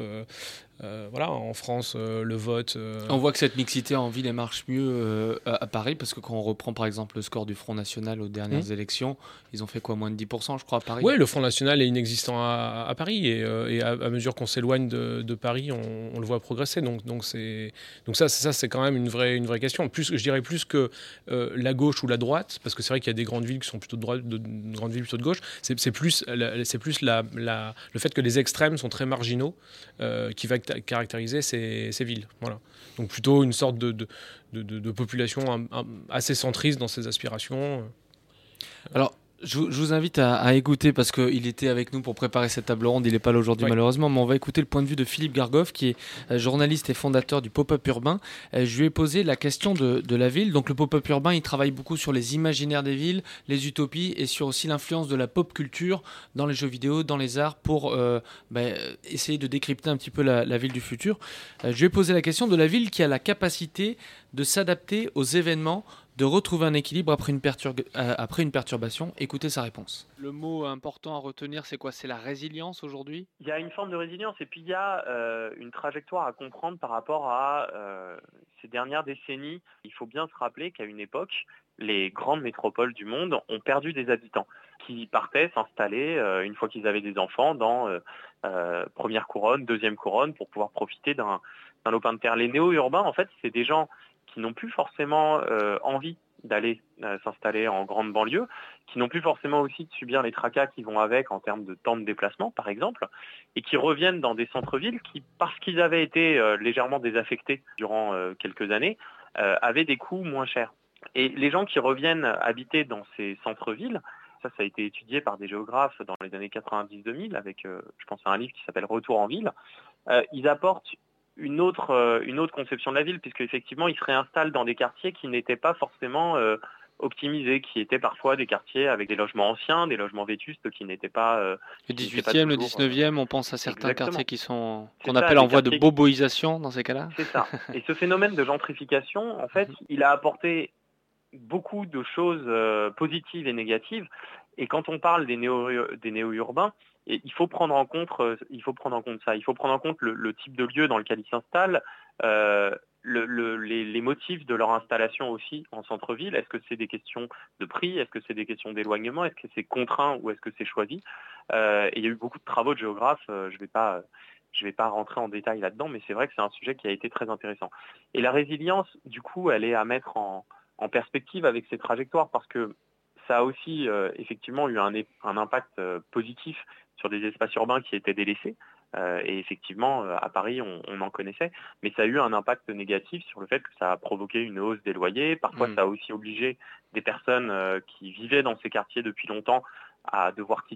Voilà, en France, le vote... On voit que cette mixité en ville, elle marche mieux à Paris, parce que quand on reprend par exemple le score du Front National aux dernières élections, ils ont fait quoi, moins de 10%, je crois, à Paris? Oui, le Front National est inexistant à Paris, et à mesure qu'on s'éloigne de Paris, on le voit progresser. Donc ça, c'est quand même une vraie question. Je dirais plus que la gauche ou la droite, parce que c'est vrai qu'il y a des grandes villes qui sont plutôt de droite, grandes villes plutôt de gauche. C'est plus le fait que les extrêmes sont très marginaux qui va caractériser ces villes. Voilà. Donc plutôt une sorte de population assez centriste dans ses aspirations. Alors, je vous invite à écouter, parce qu'il était avec nous pour préparer cette table ronde. Il n'est pas là aujourd'hui malheureusement, mais on va écouter le point de vue de Philippe Gargoff, qui est journaliste et fondateur du Pop-Up Urbain. Je lui ai posé la question de la ville. Donc le Pop-Up Urbain, il travaille beaucoup sur les imaginaires des villes, les utopies, et sur aussi l'influence de la pop culture dans les jeux vidéo, dans les arts, pour essayer de décrypter un petit peu la ville du futur. Je lui ai posé la question de la ville qui a la capacité de s'adapter aux événements, de retrouver un équilibre après une perturbation. Écoutez sa réponse. Le mot important à retenir, c'est quoi? C'est la résilience aujourd'hui? Il y a une forme de résilience, et puis il y a une trajectoire à comprendre par rapport à ces dernières décennies. Il faut bien se rappeler qu'à une époque, les grandes métropoles du monde ont perdu des habitants qui partaient s'installer une fois qu'ils avaient des enfants dans première couronne, deuxième couronne, pour pouvoir profiter d'un lopin de terre. Les néo-urbains, en fait, c'est des gens qui n'ont plus forcément envie d'aller s'installer en grande banlieue, qui n'ont plus forcément aussi de subir les tracas qui vont avec en termes de temps de déplacement, par exemple, et qui reviennent dans des centres-villes qui, parce qu'ils avaient été légèrement désaffectés durant quelques années, avaient des coûts moins chers. Et les gens qui reviennent habiter dans ces centres-villes, ça a été étudié par des géographes dans les années 90-2000, avec, je pense, un livre qui s'appelle Retour en ville, ils apportent une autre conception de la ville, puisque effectivement ils se réinstallent dans des quartiers qui n'étaient pas forcément optimisés, qui étaient parfois des quartiers avec des logements anciens, des logements vétustes qui n'étaient pas... le 18e, le 19e, on pense à certains exactement. quartiers qu'on appelle en voie de boboisation dans ces cas-là. C'est ça. Et ce phénomène de gentrification, en fait, il a apporté beaucoup de choses positives et négatives. Et quand on parle des néo-urbains, il faut prendre en compte ça. Il faut prendre en compte le type de lieu dans lequel ils s'installent, les motifs de leur installation aussi en centre-ville. Est-ce que c'est des questions de prix? Est-ce que c'est des questions d'éloignement? Est-ce que c'est contraint ou est-ce que c'est choisi? Et il y a eu beaucoup de travaux de géographes. Je vais pas rentrer en détail là-dedans, mais c'est vrai que c'est un sujet qui a été très intéressant. Et la résilience, du coup, elle est à mettre en perspective avec ces trajectoires, parce que ça a aussi effectivement eu un impact positif sur des espaces urbains qui étaient délaissés. Et effectivement, à Paris, on en connaissait. Mais ça a eu un impact négatif sur le fait que ça a provoqué une hausse des loyers. Parfois, ça a aussi obligé des personnes qui vivaient dans ces quartiers depuis longtemps à devoir quitter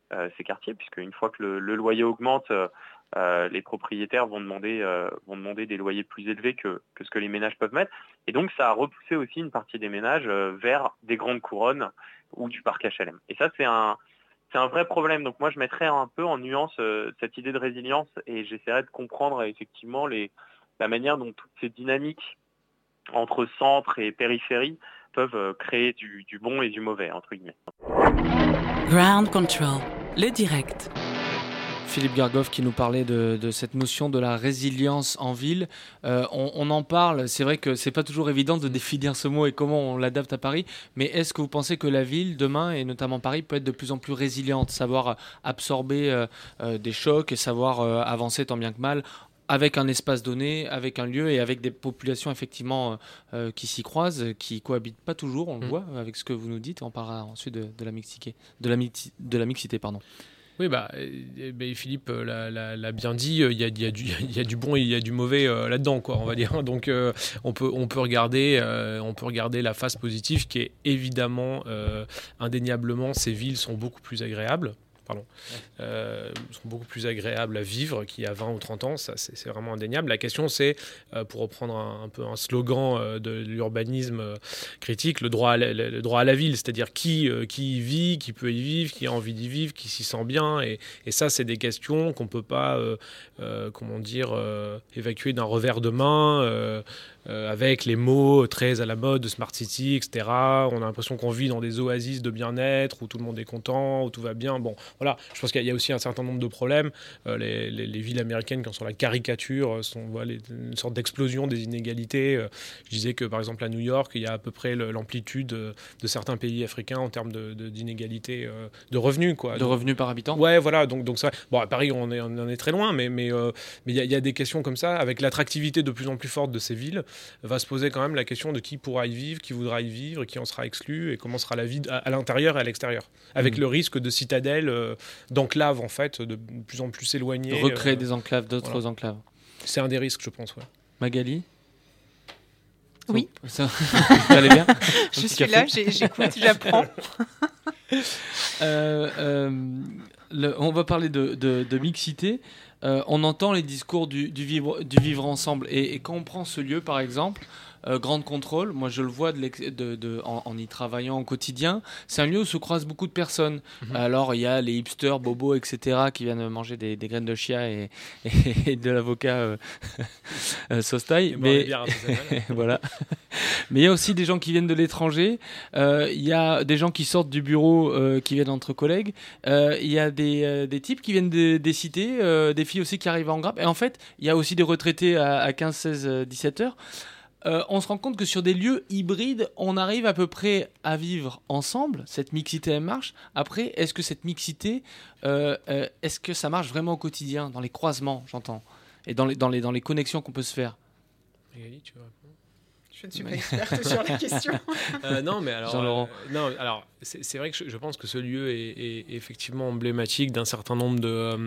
ces quartiers, puisque une fois que le loyer augmente, les propriétaires vont demander des loyers plus élevés que ce que les ménages peuvent mettre. Et donc, ça a repoussé aussi une partie des ménages vers des grandes couronnes ou du parc HLM. Et ça, c'est un vrai problème. Donc moi, je mettrais un peu en nuance cette idée de résilience et j'essaierais de comprendre effectivement la manière dont toutes ces dynamiques entre centre et périphérie peuvent créer du bon et du mauvais, entre guillemets. Ground Control, le direct. Philippe Gargoff qui nous parlait de cette notion de la résilience en ville. On en parle, c'est vrai que c'est pas toujours évident de définir ce mot et comment on l'adapte à Paris, mais est-ce que vous pensez que la ville demain, et notamment Paris, peut être de plus en plus résiliente, savoir absorber des chocs et savoir avancer tant bien que mal avec un espace donné, avec un lieu et avec des populations effectivement qui s'y croisent, qui cohabitent pas toujours, on le voit avec ce que vous nous dites, on parlera ensuite de la mixité, pardon. Oui, Philippe l'a bien dit, il y a du bon et il y a du mauvais là-dedans, quoi, on va dire. Donc, on peut regarder la face positive qui est évidemment, indéniablement, ces villes sont beaucoup plus agréables. Sont beaucoup plus agréables à vivre qu'il y a 20 ou 30 ans, ça c'est vraiment indéniable. La question c'est, pour reprendre un peu un slogan de l'urbanisme critique, le droit à la ville, c'est-à-dire qui y vit, qui peut y vivre, qui a envie d'y vivre, qui s'y sent bien, et ça c'est des questions qu'on peut pas évacuer d'un revers de main avec les mots très à la mode de Smart City, etc. On a l'impression qu'on vit dans des oasis de bien-être où tout le monde est content, où tout va bien. Bon, voilà, je pense qu'il y a aussi un certain nombre de problèmes. Les villes américaines qui sont la caricature, une sorte d'explosion des inégalités. Je disais que par exemple à New York, il y a à peu près l'amplitude de certains pays africains en termes d'inégalité de revenus, quoi. De revenus par habitant. Ouais, voilà. Donc ça. Bon, à Paris, on en est très loin, mais il y a des questions comme ça. Avec l'attractivité de plus en plus forte de ces villes, va se poser quand même la question de qui pourra y vivre, qui voudra y vivre, qui en sera exclu, et comment sera la vie à l'intérieur et à l'extérieur. Avec le risque de citadelles, d'enclaves, en fait, de plus en plus éloignées. De recréer des enclaves, d'autres enclaves. C'est un des risques, je pense, ouais. Magali ? Oui. Ça allait bien ? Je suis là, j'écoute, j'apprends. On va parler de mixité. On entend les discours du vivre ensemble. Et quand on prend ce lieu, par exemple, Ground Control, moi je le vois en y travaillant au quotidien, c'est un lieu où se croisent beaucoup de personnes. Alors il y a les hipsters, bobos, etc. qui viennent manger des graines de chia et de l'avocat sauce-taille. Mais voilà. Mais il y a aussi des gens qui viennent de l'étranger. Il y a des gens qui sortent du bureau, qui viennent entre collègues. Il y a des types qui viennent des cités, des filles aussi qui arrivent en grappe. Et en fait, il y a aussi des retraités à 15, 16, 17 heures. On se rend compte que sur des lieux hybrides, on arrive à peu près à vivre ensemble. Cette mixité, elle marche. Après, est-ce que cette mixité, est-ce que ça marche vraiment au quotidien, dans les croisements, j'entends, et dans les connexions qu'on peut se faire? Magali, tu veux répondre? Je ne suis pas experte sur les questions. Non, mais alors, Jean-Laurent. Alors c'est vrai que je pense que ce lieu est effectivement emblématique d'un certain nombre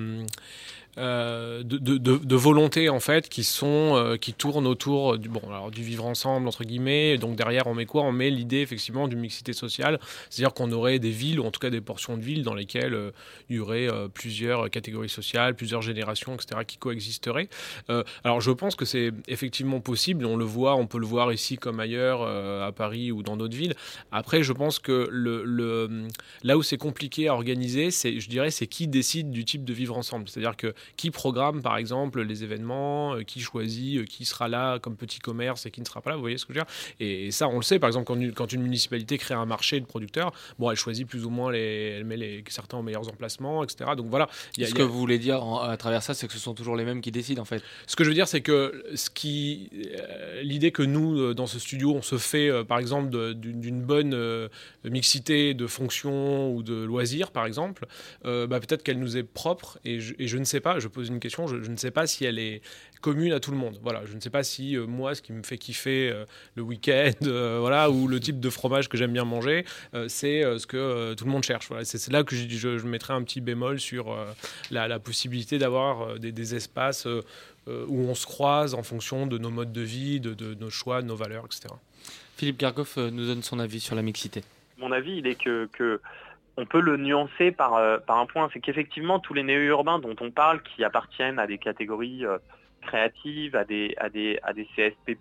de volontés en fait qui tournent autour du vivre ensemble entre guillemets. Donc derrière on met quoi? On met l'idée effectivement d'une mixité sociale, c'est-à-dire qu'on aurait des villes ou en tout cas des portions de villes dans lesquelles il y aurait plusieurs catégories sociales, plusieurs générations, etc. qui coexisteraient. Alors je pense que c'est effectivement possible, on peut le voir ici comme ailleurs à Paris ou dans d'autres villes. Après je pense que là où c'est compliqué à organiser, c'est qui décide du type de vivre ensemble, c'est-à-dire que qui programme par exemple les événements, qui choisit qui sera là comme petit commerce et qui ne sera pas là, vous voyez ce que je veux dire? Et ça on le sait, par exemple quand une municipalité crée un marché de producteurs, elle choisit plus ou moins elle met certains aux meilleurs emplacements, etc. Donc voilà. Ce que vous voulez dire à travers ça, c'est que ce sont toujours les mêmes qui décident en fait. Ce que je veux dire, c'est que l'idée que nous dans ce studio on se fait par exemple d'une bonne mixité de fonctions ou de loisirs par exemple, peut-être qu'elle nous est propre et je ne sais pas, je pose une question, je ne sais pas si elle est commune à tout le monde. Voilà, je ne sais pas si moi ce qui me fait kiffer le week-end ou le type de fromage que j'aime bien manger, c'est ce que tout le monde cherche. Voilà, c'est là que je mettrais un petit bémol sur la possibilité d'avoir des espaces où on se croise en fonction de nos modes de vie, de nos choix, de nos valeurs, etc. Philippe Gargoff nous donne son avis sur la mixité. Mon avis, il est que on peut le nuancer par un point, c'est qu'effectivement tous les néo-urbains dont on parle, qui appartiennent à des catégories créatives, à des CSP+,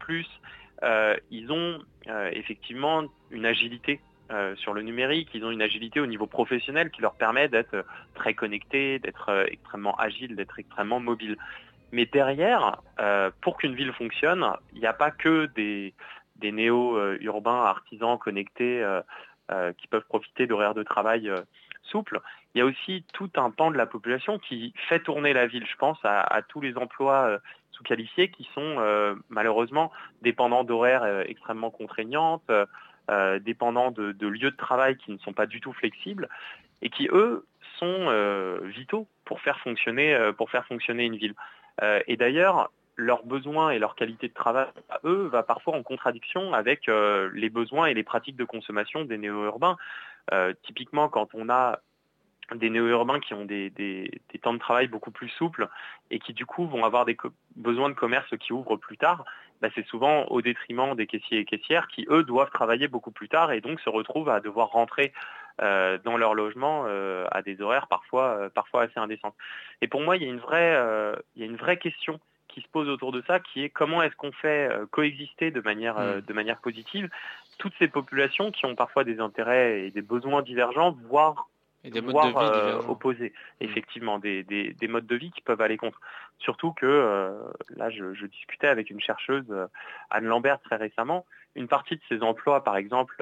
ils ont effectivement une agilité sur le numérique, ils ont une agilité au niveau professionnel qui leur permet d'être très connectés, d'être extrêmement agiles, d'être extrêmement mobiles. Mais derrière, pour qu'une ville fonctionne, il n'y a pas que des néo-urbains artisans connectés qui peuvent profiter d'horaires de travail souples. Il y a aussi tout un pan de la population qui fait tourner la ville. Je pense à tous les emplois sous-qualifiés qui sont malheureusement dépendants d'horaires extrêmement contraignantes, dépendants de lieux de travail qui ne sont pas du tout flexibles et qui, eux, sont vitaux pour faire fonctionner une ville. Et d'ailleurs, leurs besoins et leur qualité de travail, à eux, va parfois en contradiction avec les besoins et les pratiques de consommation des néo-urbains. Typiquement, quand on a des néo-urbains qui ont des temps de travail beaucoup plus souples et qui, du coup, vont avoir des besoins de commerce qui ouvrent plus tard, c'est souvent au détriment des caissiers et caissières qui, eux, doivent travailler beaucoup plus tard et donc se retrouvent à devoir rentrer dans leur logement à des horaires parfois assez indécents. Et pour moi, il y a une vraie question qui se pose autour de ça, qui est comment est-ce qu'on fait coexister de manière positive toutes ces populations qui ont parfois des intérêts et des besoins divergents, voire opposés, effectivement, des modes de vie qui peuvent aller contre. Surtout que, là, je discutais avec une chercheuse, Anne Lambert, très récemment, une partie de ces emplois, par exemple,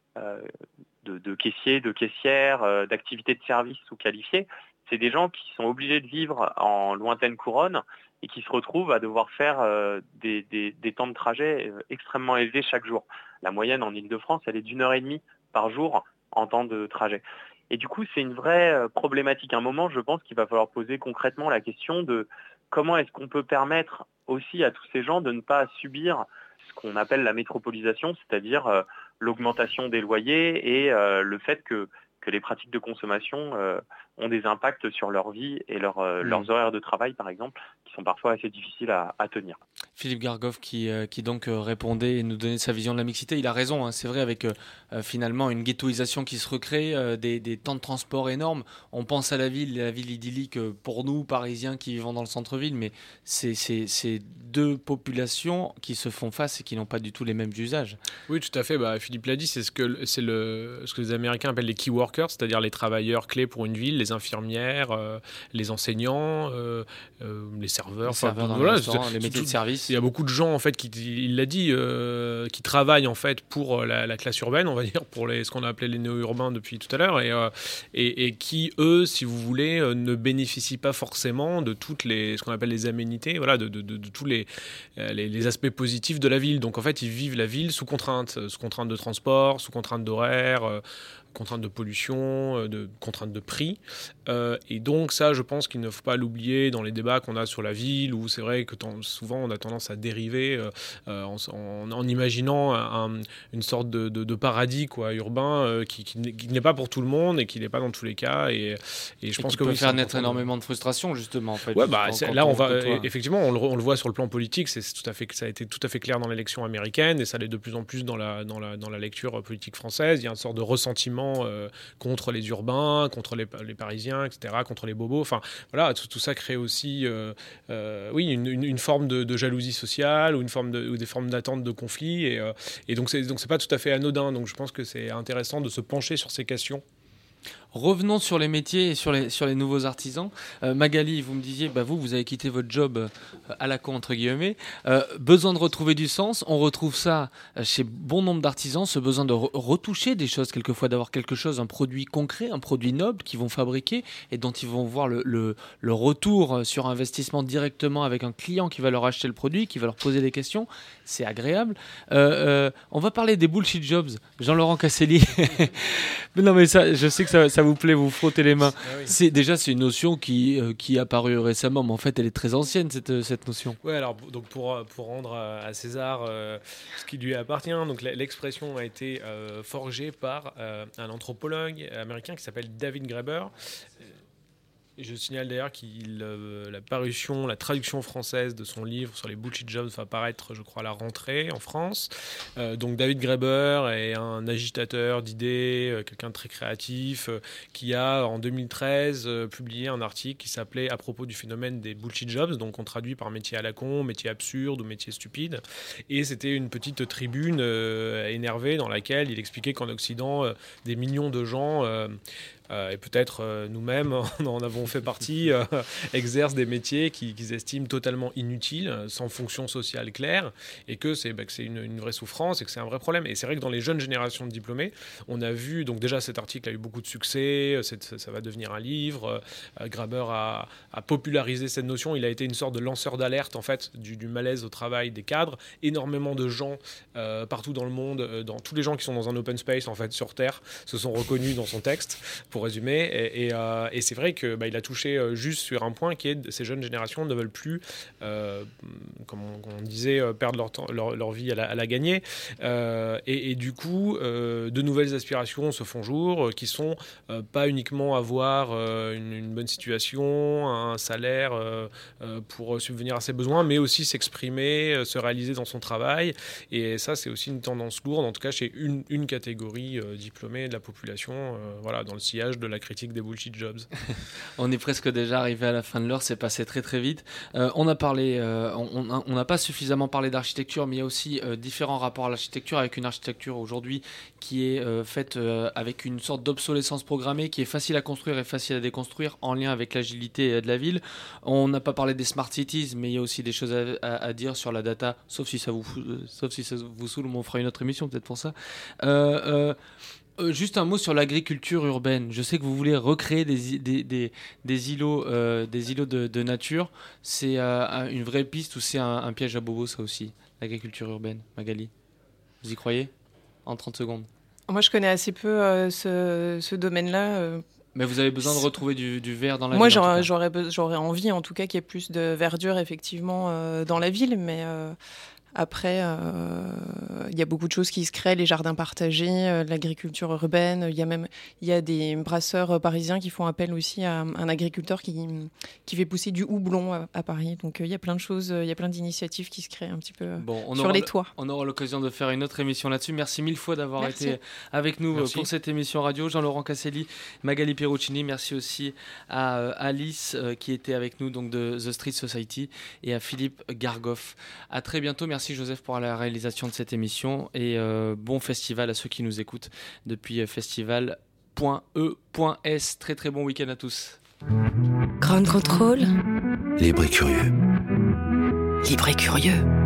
de caissiers, de caissières, d'activités de services sous-qualifiées, c'est des gens qui sont obligés de vivre en lointaine couronne et qui se retrouvent à devoir faire des temps de trajet extrêmement élevés chaque jour. La moyenne en Ile-de-France, elle est d'1h30 par jour en temps de trajet. Et du coup, c'est une vraie problématique. À un moment, je pense qu'il va falloir poser concrètement la question de comment est-ce qu'on peut permettre aussi à tous ces gens de ne pas subir ce qu'on appelle la métropolisation, c'est-à-dire l'augmentation des loyers et le fait que les pratiques de consommation ont des impacts sur leur vie et leurs horaires de travail, par exemple, qui sont parfois assez difficiles à tenir. Philippe Gargoff qui donc répondait et nous donnait sa vision de la mixité. Il a raison, hein, c'est vrai, avec finalement une ghettoisation qui se recrée, des temps de transport énormes. On pense à la ville idyllique pour nous, Parisiens qui vivons dans le centre-ville, mais c'est deux populations qui se font face et qui n'ont pas du tout les mêmes usages. Oui, tout à fait. Philippe l'a dit, c'est ce que les Américains appellent les key workers, c'est-à-dire les travailleurs clés pour une ville, les infirmières, les enseignants, les serveurs. Les métiers de service. Il y a beaucoup de gens, en fait, il l'a dit, qui travaillent en fait pour la classe urbaine, on va dire, pour ce qu'on a appelé les néo-urbains depuis tout à l'heure, et qui, eux, si vous voulez, ne bénéficient pas forcément de toutes ce qu'on appelle les aménités, voilà, de tous les aspects positifs de la ville. Donc en fait, ils vivent la ville sous contrainte de transport, sous contrainte d'horaire, contraintes de pollution, de contraintes de prix. Et donc ça, je pense qu'il ne faut pas l'oublier dans les débats qu'on a sur la ville, où c'est vrai que souvent on a tendance à dériver en imaginant une sorte de paradis urbain qui n'est pas pour tout le monde et qui n'est pas dans tous les cas. Et je pense que peut faire naître énormément de frustration, justement. En fait, ouais, là, effectivement, on le voit sur le plan politique, ça a été tout à fait clair dans l'élection américaine et ça l'est de plus en plus dans la lecture politique française. Il y a une sorte de ressentiment contre les urbains, contre les Parisiens, etc., contre les bobos. Enfin, voilà, tout ça crée aussi une forme de jalousie sociale ou des formes d'attente de conflit. Et donc, c'est pas tout à fait anodin. Donc, je pense que c'est intéressant de se pencher sur ces questions. Revenons sur les métiers et sur les nouveaux artisans. Magali, vous me disiez, vous avez quitté votre job à la con, entre guillemets. Besoin de retrouver du sens. On retrouve ça chez bon nombre d'artisans, ce besoin de retoucher des choses, quelquefois d'avoir quelque chose, un produit concret, un produit noble qu'ils vont fabriquer et dont ils vont voir le retour sur investissement directement avec un client qui va leur acheter le produit, qui va leur poser des questions. C'est agréable. On va parler des bullshit jobs. Jean-Laurent Casselli. Mais non, mais ça, je sais que ça vous plaît, vous frottez les mains. Ah oui. C'est une notion qui est apparue récemment, mais en fait, elle est très ancienne, cette notion. Oui, alors donc pour rendre à César ce qui lui appartient, donc l'expression a été forgée par un anthropologue américain qui s'appelle David Graeber. Et je signale d'ailleurs la traduction française de son livre sur les bullshit jobs va paraître, je crois, à la rentrée en France. Donc David Graeber est un agitateur d'idées, quelqu'un de très créatif, qui a en 2013 publié un article qui s'appelait « À propos du phénomène des bullshit jobs », donc on traduit par métier à la con, métier absurde ou métier stupide. Et c'était une petite tribune énervée dans laquelle il expliquait qu'en Occident, des millions de gens... et peut-être nous-mêmes en avons fait partie, exercent des métiers qu'ils estiment totalement inutiles, sans fonction sociale claire, et que c'est une vraie souffrance et que c'est un vrai problème. Et c'est vrai que dans les jeunes générations de diplômés, on a vu, donc déjà cet article a eu beaucoup de succès, ça va devenir un livre, Graeber a popularisé cette notion, il a été une sorte de lanceur d'alerte en fait du malaise au travail des cadres. Énormément de gens partout dans le monde, dans tous les gens qui sont dans un open space en fait sur Terre, se sont reconnus dans son texte, pour résumer, et c'est vrai que il a touché juste sur un point qui est ces jeunes générations ne veulent plus, comme on disait, perdre leur vie à la gagner, et du coup de nouvelles aspirations se font jour, qui sont pas uniquement avoir une bonne situation, un salaire pour subvenir à ses besoins, mais aussi s'exprimer, se réaliser dans son travail, et ça c'est aussi une tendance lourde, en tout cas chez une catégorie diplômée de la population, voilà, dans le sillage de la critique des bullshit jobs. On est presque déjà arrivé à la fin de l'heure, c'est passé très très vite. On n'a pas suffisamment parlé d'architecture, mais il y a aussi différents rapports à l'architecture, avec une architecture aujourd'hui qui est faite avec une sorte d'obsolescence programmée, qui est facile à construire et facile à déconstruire, en lien avec l'agilité de la ville. On n'a pas parlé des smart cities, mais il y a aussi des choses à dire sur la data, sauf si ça vous saoule, on fera une autre émission peut-être pour ça. Juste un mot sur l'agriculture urbaine. Je sais que vous voulez recréer des îlots de nature. C'est une vraie piste ou c'est un piège à bobo, ça aussi, l'agriculture urbaine, Magali? Vous y croyez? En 30 secondes. Moi, je connais assez peu ce domaine-là. Mais vous avez besoin de retrouver du vert dans la ville. Moi, j'aurais envie, en tout cas, qu'il y ait plus de verdure, effectivement, dans la ville, mais... Après, il y a beaucoup de choses qui se créent, les jardins partagés, l'agriculture urbaine. Il y a des brasseurs parisiens qui font appel aussi à un agriculteur qui fait pousser du houblon à Paris. Donc il y a plein de choses, il y a plein d'initiatives qui se créent un petit peu sur les toits. On aura l'occasion de faire une autre émission là-dessus. Merci mille fois d'avoir été avec nous pour cette émission radio. Jean-Laurent Casselli, Magali Pieruccini. Merci aussi à Alice qui était avec nous donc de The Street Society et à Philippe Gargoff. À très bientôt. Merci Joseph pour la réalisation de cette émission et bon festival à ceux qui nous écoutent depuis festival.e.s. Très très bon week-end à tous. Ground Control. Libre et curieux. Libre et curieux.